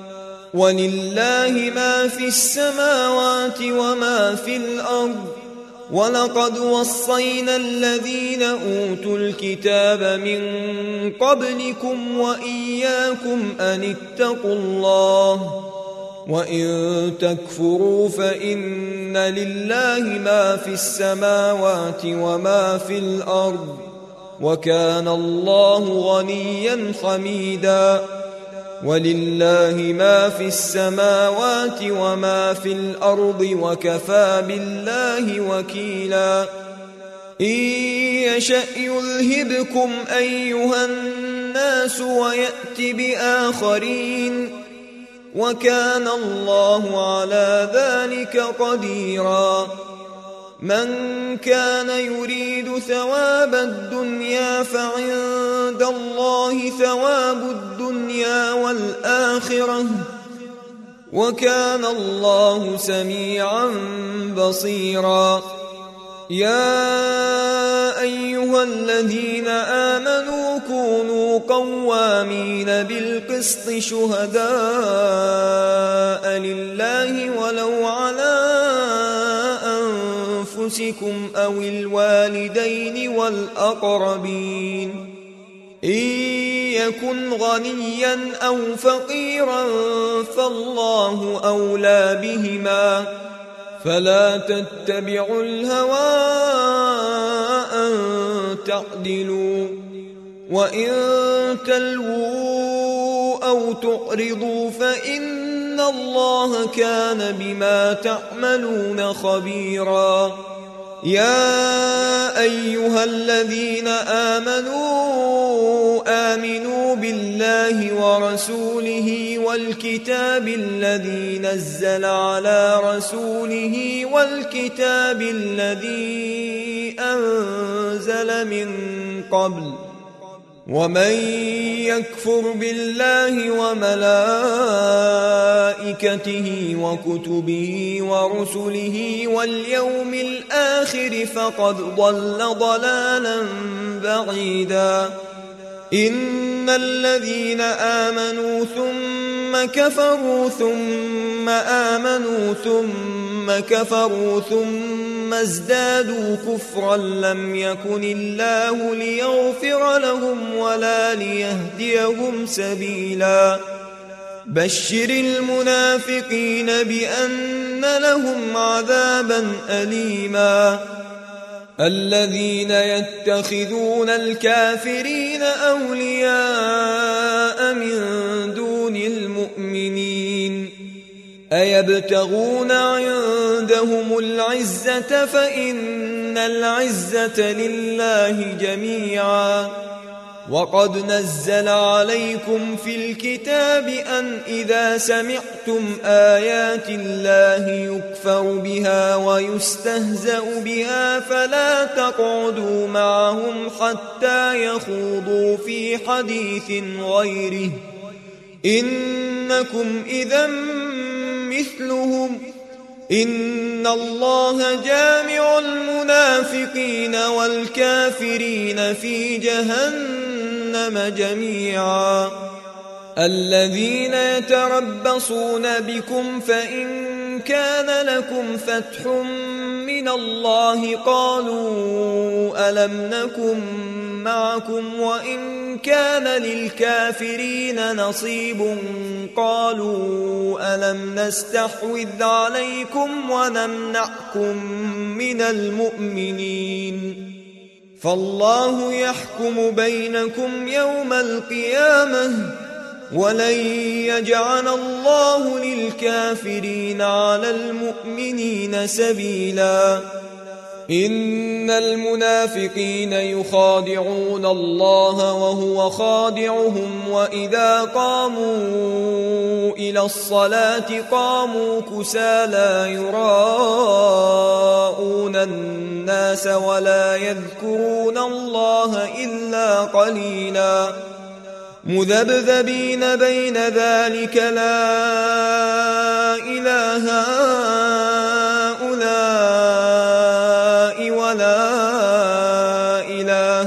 ولله ما في السماوات وما في الأرض ولقد وصينا الذين أوتوا الكتاب من قبلكم وإياكم أن اتقوا الله وإن تكفروا فإن لله ما في السماوات وما في الأرض وكان الله غنيا حميدا. ولله ما في السماوات وما في الأرض وكفى بالله وكيلا. إن يشأ يذهبكم أيها الناس ويأت بآخرين وكان الله على ذلك قديرا. من كان يريد ثواب الدنيا فعند الله ثواب الدنيا والآخرة وكان الله سميعا بصيرا. يا أيها الذين آمنوا كونوا قوامين بالقسط شهداء لله ولو على أنفسكم أو الوالدين والأقربين إن يكن غنيا أو فقيرا فالله أولى بهما فلا تتبعوا الهوى أن تعدلوا وإن تلووا أو تعرضوا فإن الله كان بما تعملون خبيرا. يا أيها الذين آمنوا آمنوا بالله ورسوله والكتاب الذي نزل على رسوله والكتاب الذي أنزل من قبل ومن يكفر بالله وملائكته وكتبه ورسله واليوم الآخر فقد ضل ضلالا بعيدا. إن الذين آمنوا ثم كفروا ثم آمنوا ثم كفروا ثم ازدادوا كفرا لم يكن الله ليغفر لهم ولا ليهديهم سبيلا. بشر المنافقين بأن لهم عذابا أليما الذين يتخذون الكافرين أولياء من دون المؤمنين أيبتغون عندهم العزة فإن العزة لله جميعا وقد نزل عليكم في الكتاب أن إذا سمعتم آيات الله يكفر بها ويستهزأ بها فلا تقعدوا معهم حتى يخوضوا في حديث غيره إنكم إذا مثلهم إن الله جامع المنافقين والكافرين في جهنم جميعا الذين يتربصون بكم فإن كان لكم فتح من الله قالوا ألم نكن معكم وإن كان للكافرين نصيب قالوا ألم نستحوذ عليكم ونمنعكم من المؤمنين فالله يحكم بينكم يوم القيامة ولن يجعل الله للكافرين على المؤمنين سبيلا إن المنافقين يخادعون الله وهو خادعهم وإذا قاموا إلى الصلاة قاموا كسالى يراءون الناس ولا يذكرون الله إلا قليلا مذبذبين بين ذلك لا إله هؤلاء ولا إله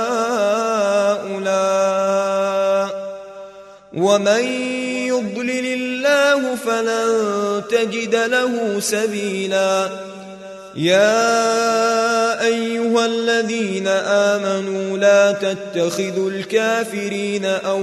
هؤلاء ومن يضلل الله فلن تجد له سبيلا يا أيها الذين آمنوا لا تتخذوا الكافرين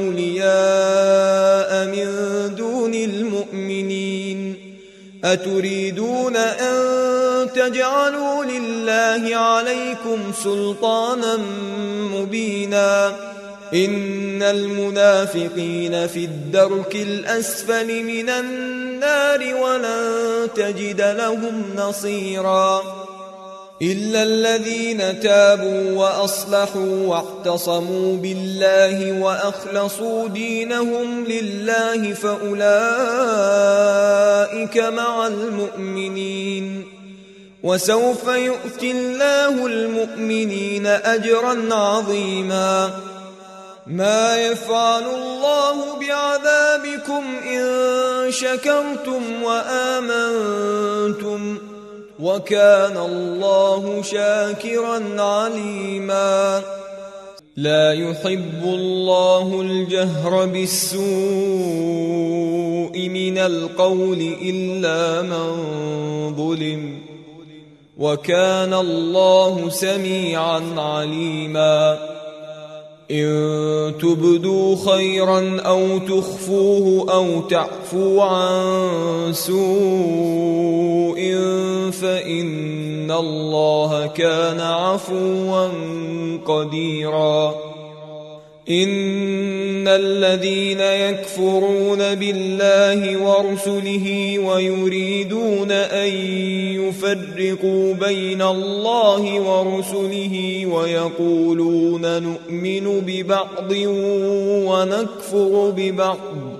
أولياء من دون المؤمنين أتريدون أن تجعلوا لله عليكم سلطانا مبينا إن المنافقين في الدرك الأسفل من النار ولن تجد لهم نصيرا إلا الذين تابوا وأصلحوا واعتصموا بالله وأخلصوا دينهم لله فأولئك مع المؤمنين وسوف يؤتي الله المؤمنين أجرا عظيما ما يفعل الله بعذابكم إن شكرتم وآمنتم وكان الله شاكرا عليما لا يحب الله الجهر بالسوء من القول إلا من ظلم وكان الله سميعا عليما إن تبدوا خيرا أو تخفوه أو تعفو عن سوء فإن الله كان عفوا قديرا إن الذين يكفرون بالله ورسله ويريدون أن يفرقوا بين الله ورسله ويقولون نؤمن ببعض ونكفر ببعض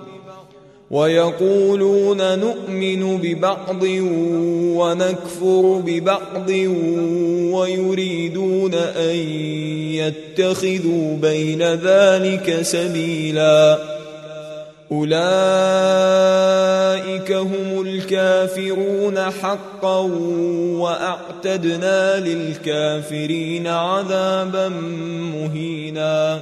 ويقولون نؤمن ببعض ونكفر ببعض ويريدون أن يتخذوا بين ذلك سبيلا أولئك هم الكافرون حقا وأعتدنا للكافرين عذابا مهينا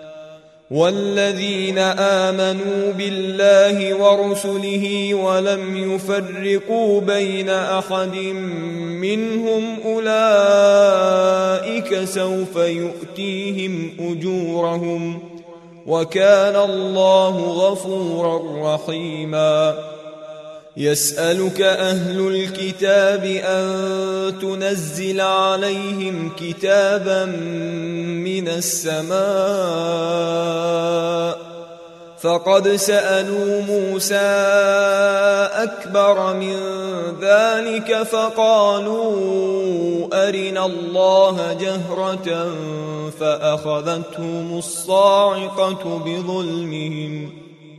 والذين آمنوا بالله ورسله ولم يفرقوا بين أحد منهم أولئك سوف يؤتيهم أجورهم وكان الله غفورا رحيما. يسألك أهل الكتاب أن تنزل عليهم كتابا من السماء فقد سألوا موسى أكبر من ذلك فقالوا أرنا الله جهرة فأخذتهم الصاعقة بظلمهم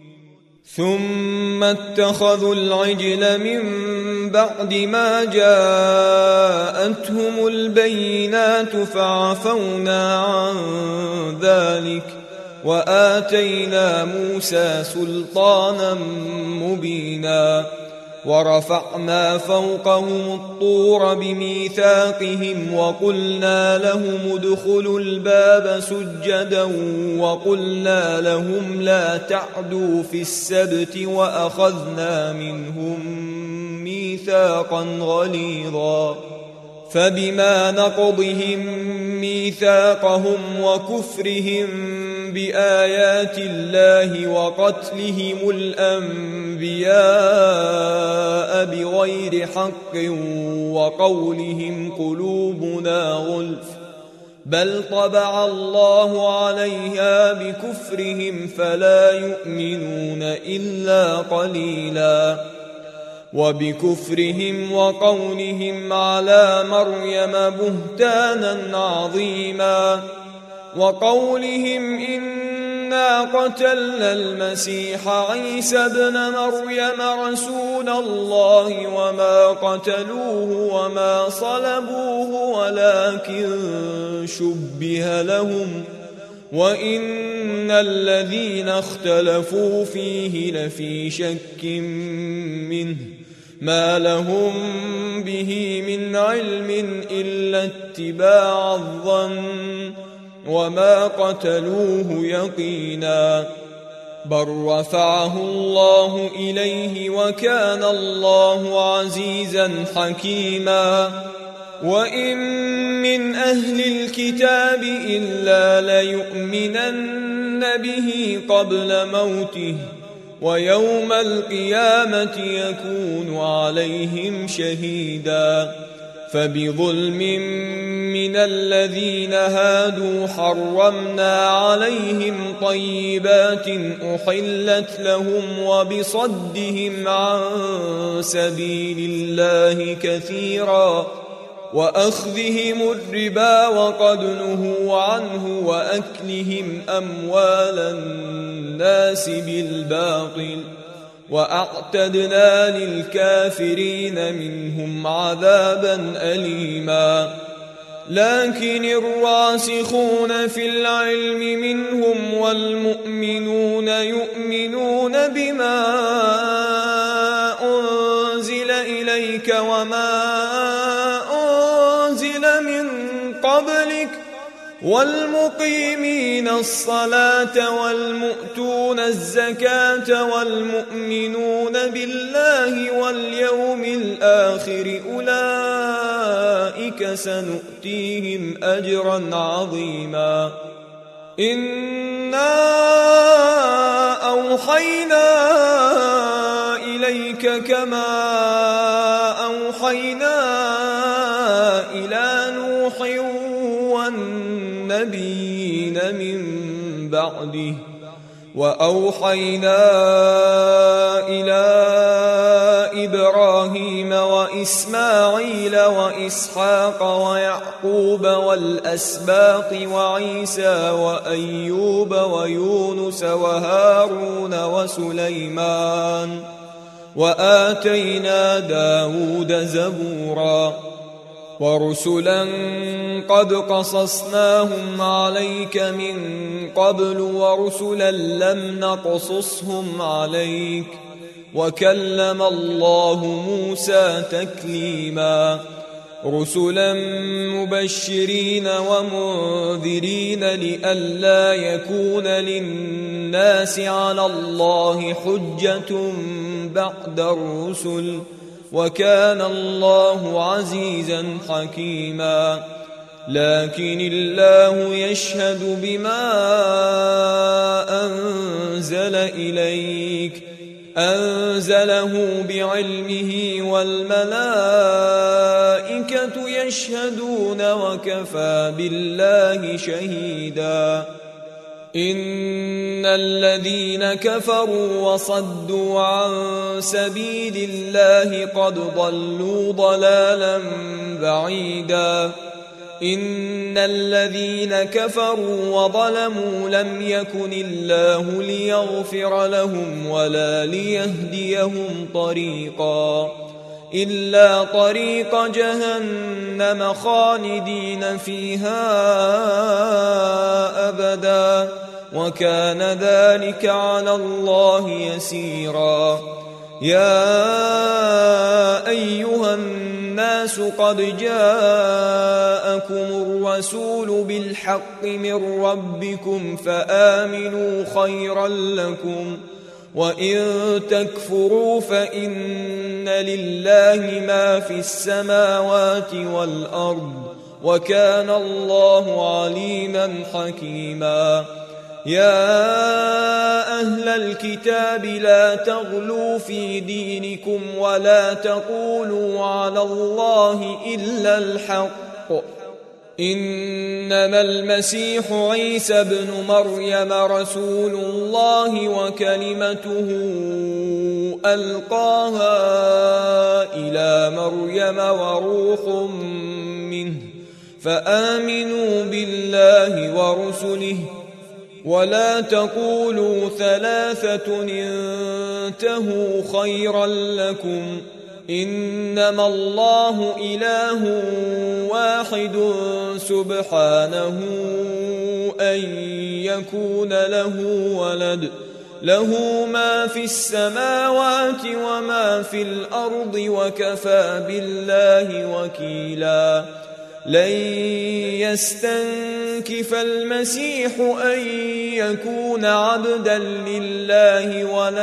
ثم اتخذوا العجل من بعد ما جاءتهم البينات فعفونا عن ذلك وآتينا موسى سلطانا مبينا ورفعنا فوقهم الطور بميثاقهم وقلنا لهم ادخلوا الباب سجدا وقلنا لهم لا تعدوا في السبت وأخذنا منهم ميثاقا غليظا فبما نقضهم ميثاقهم وكفرهم بآيات الله وقتلهم الأنبياء بغير حق وقولهم قلوبنا غلف بل طبع الله عليها بكفرهم فلا يؤمنون إلا قليلا وبكفرهم وقولهم على مريم بهتانا عظيما وقولهم إنا قتلنا المسيح عيسى ابن مريم رسول الله وما قتلوه وما صلبوه ولكن شبه لهم وإن الذين اختلفوا فيه لفي شك منه ما لهم به من علم إلا اتباع الظن وما قتلوه يقينا بل رفعه الله إليه وكان الله عزيزا حكيما وإن من أهل الكتاب إلا ليؤمنن به قبل موته ويوم القيامة يكون عليهم شهيدا فبظلم من الذين هادوا حرمنا عليهم طيبات أحلت لهم وبصدهم عن سبيل الله كثيرا وأخذهم الربا وقد نهوا عنه وأكلهم أموال الناس بالباطل وأعتدنا للكافرين منهم عذابا أليما لكن الراسخون في العلم منهم والمؤمنون يؤمنون بما أنزل إليك وما قبلك والمقيمين الصلاة والمؤتون الزكاة والمؤمنون بالله واليوم الآخر أولئك سنؤتيهم أجرا عظيما إنا أوحينا إليك كما أوحينا إلى نوح والنبيين من بعده وأوحينا إلى إبراهيم وإسماعيل وإسحاق ويعقوب والأسباط وعيسى وأيوب ويونس وهارون وسليمان وآتينا داود زبورا ورسلا قد قصصناهم عليك من قبل ورسلا لم نقصصهم عليك وكلم الله موسى تكليما رسلا مبشرين ومنذرين لئلا يكون للناس على الله حجة بعد الرسل وكان الله عزيزا حكيما لكن الله يشهد بما إليك أنزله بعلمه والملائكة يشهدون وكفى بالله شهيدا إن الذين كفروا وصدوا عن سبيل الله قد ضلوا ضلالا بعيدا إن الذين كفروا وظلموا لم يكن الله ليغفر لهم ولا ليهديهم طريقا إلا طريق جهنم خالدين فيها أبدا وكان ذلك على الله يسيرا يا أيها الناس قد جاءكم الرسول بالحق من ربكم فآمنوا خيرا لكم وإن تكفروا فإن لله ما في السماوات والأرض وكان الله عليما حكيما يا أهل الكتاب لا تغلوا في دينكم ولا تقولوا على الله إلا الحق إنما المسيح عيسى ابن مريم رسول الله وكلمته ألقاها إلى مريم وروح منه فآمنوا بالله ورسله ولا تقولوا ثلاثة انتهوا خيرا لكم إنما الله إله واحد سبحانه أن يكون له ولد له ما في السماوات وما في الأرض وكفى بالله وكيلا لن يستنكف المسيح أن يكون عبدا لله ولا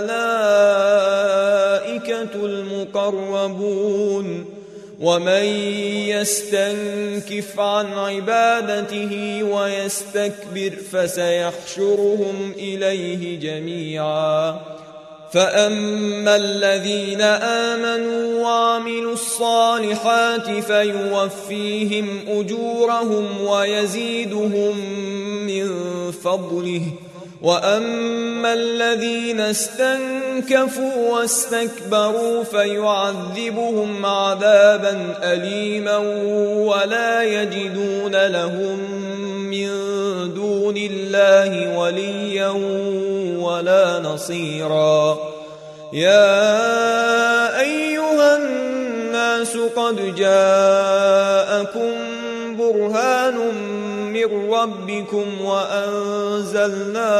الملائكة المقربون ومن يستنكف عن عبادته ويستكبر فسيحشرهم إليه جميعا فأما الذين آمنوا وعملوا الصالحات فيوفيهم أجورهم ويزيدهم من فضله وأما الذين استنكفوا واستكبروا فيعذبهم عذابا أليما ولا يجدون لهم من دون الله وليا ولا نصيرا يا أيها الناس قد جاءكم برهان من ربكم وأنزلنا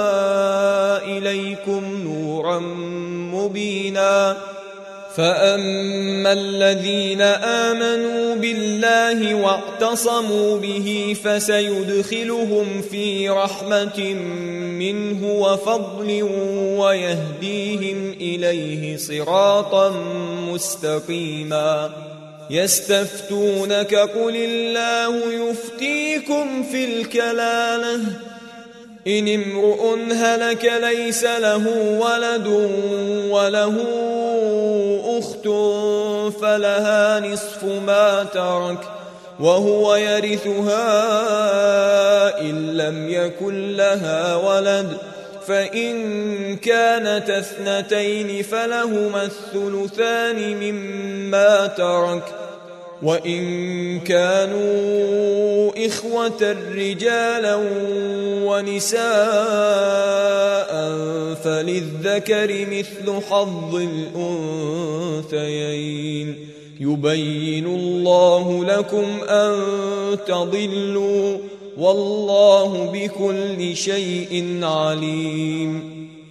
إليكم نورا مبينا فأما الذين آمنوا بالله واعتصموا به فسيدخلهم في رحمة منه وفضل ويهديهم إليه صراطا مستقيما يستفتونك قل الله يفتيكم في الكلالة إن امرؤ هلك ليس له ولد وله أخت فلها نصف ما ترك وهو يرثها إن لم يكن لها ولد فإن كانت اثنتين فلهما الثلثان مما ترك وإن كانوا إخوة رجالا ونساء فللذكر مثل حظ الأنثيين يبين الله لكم أن تضلوا والله بكل شيء عليم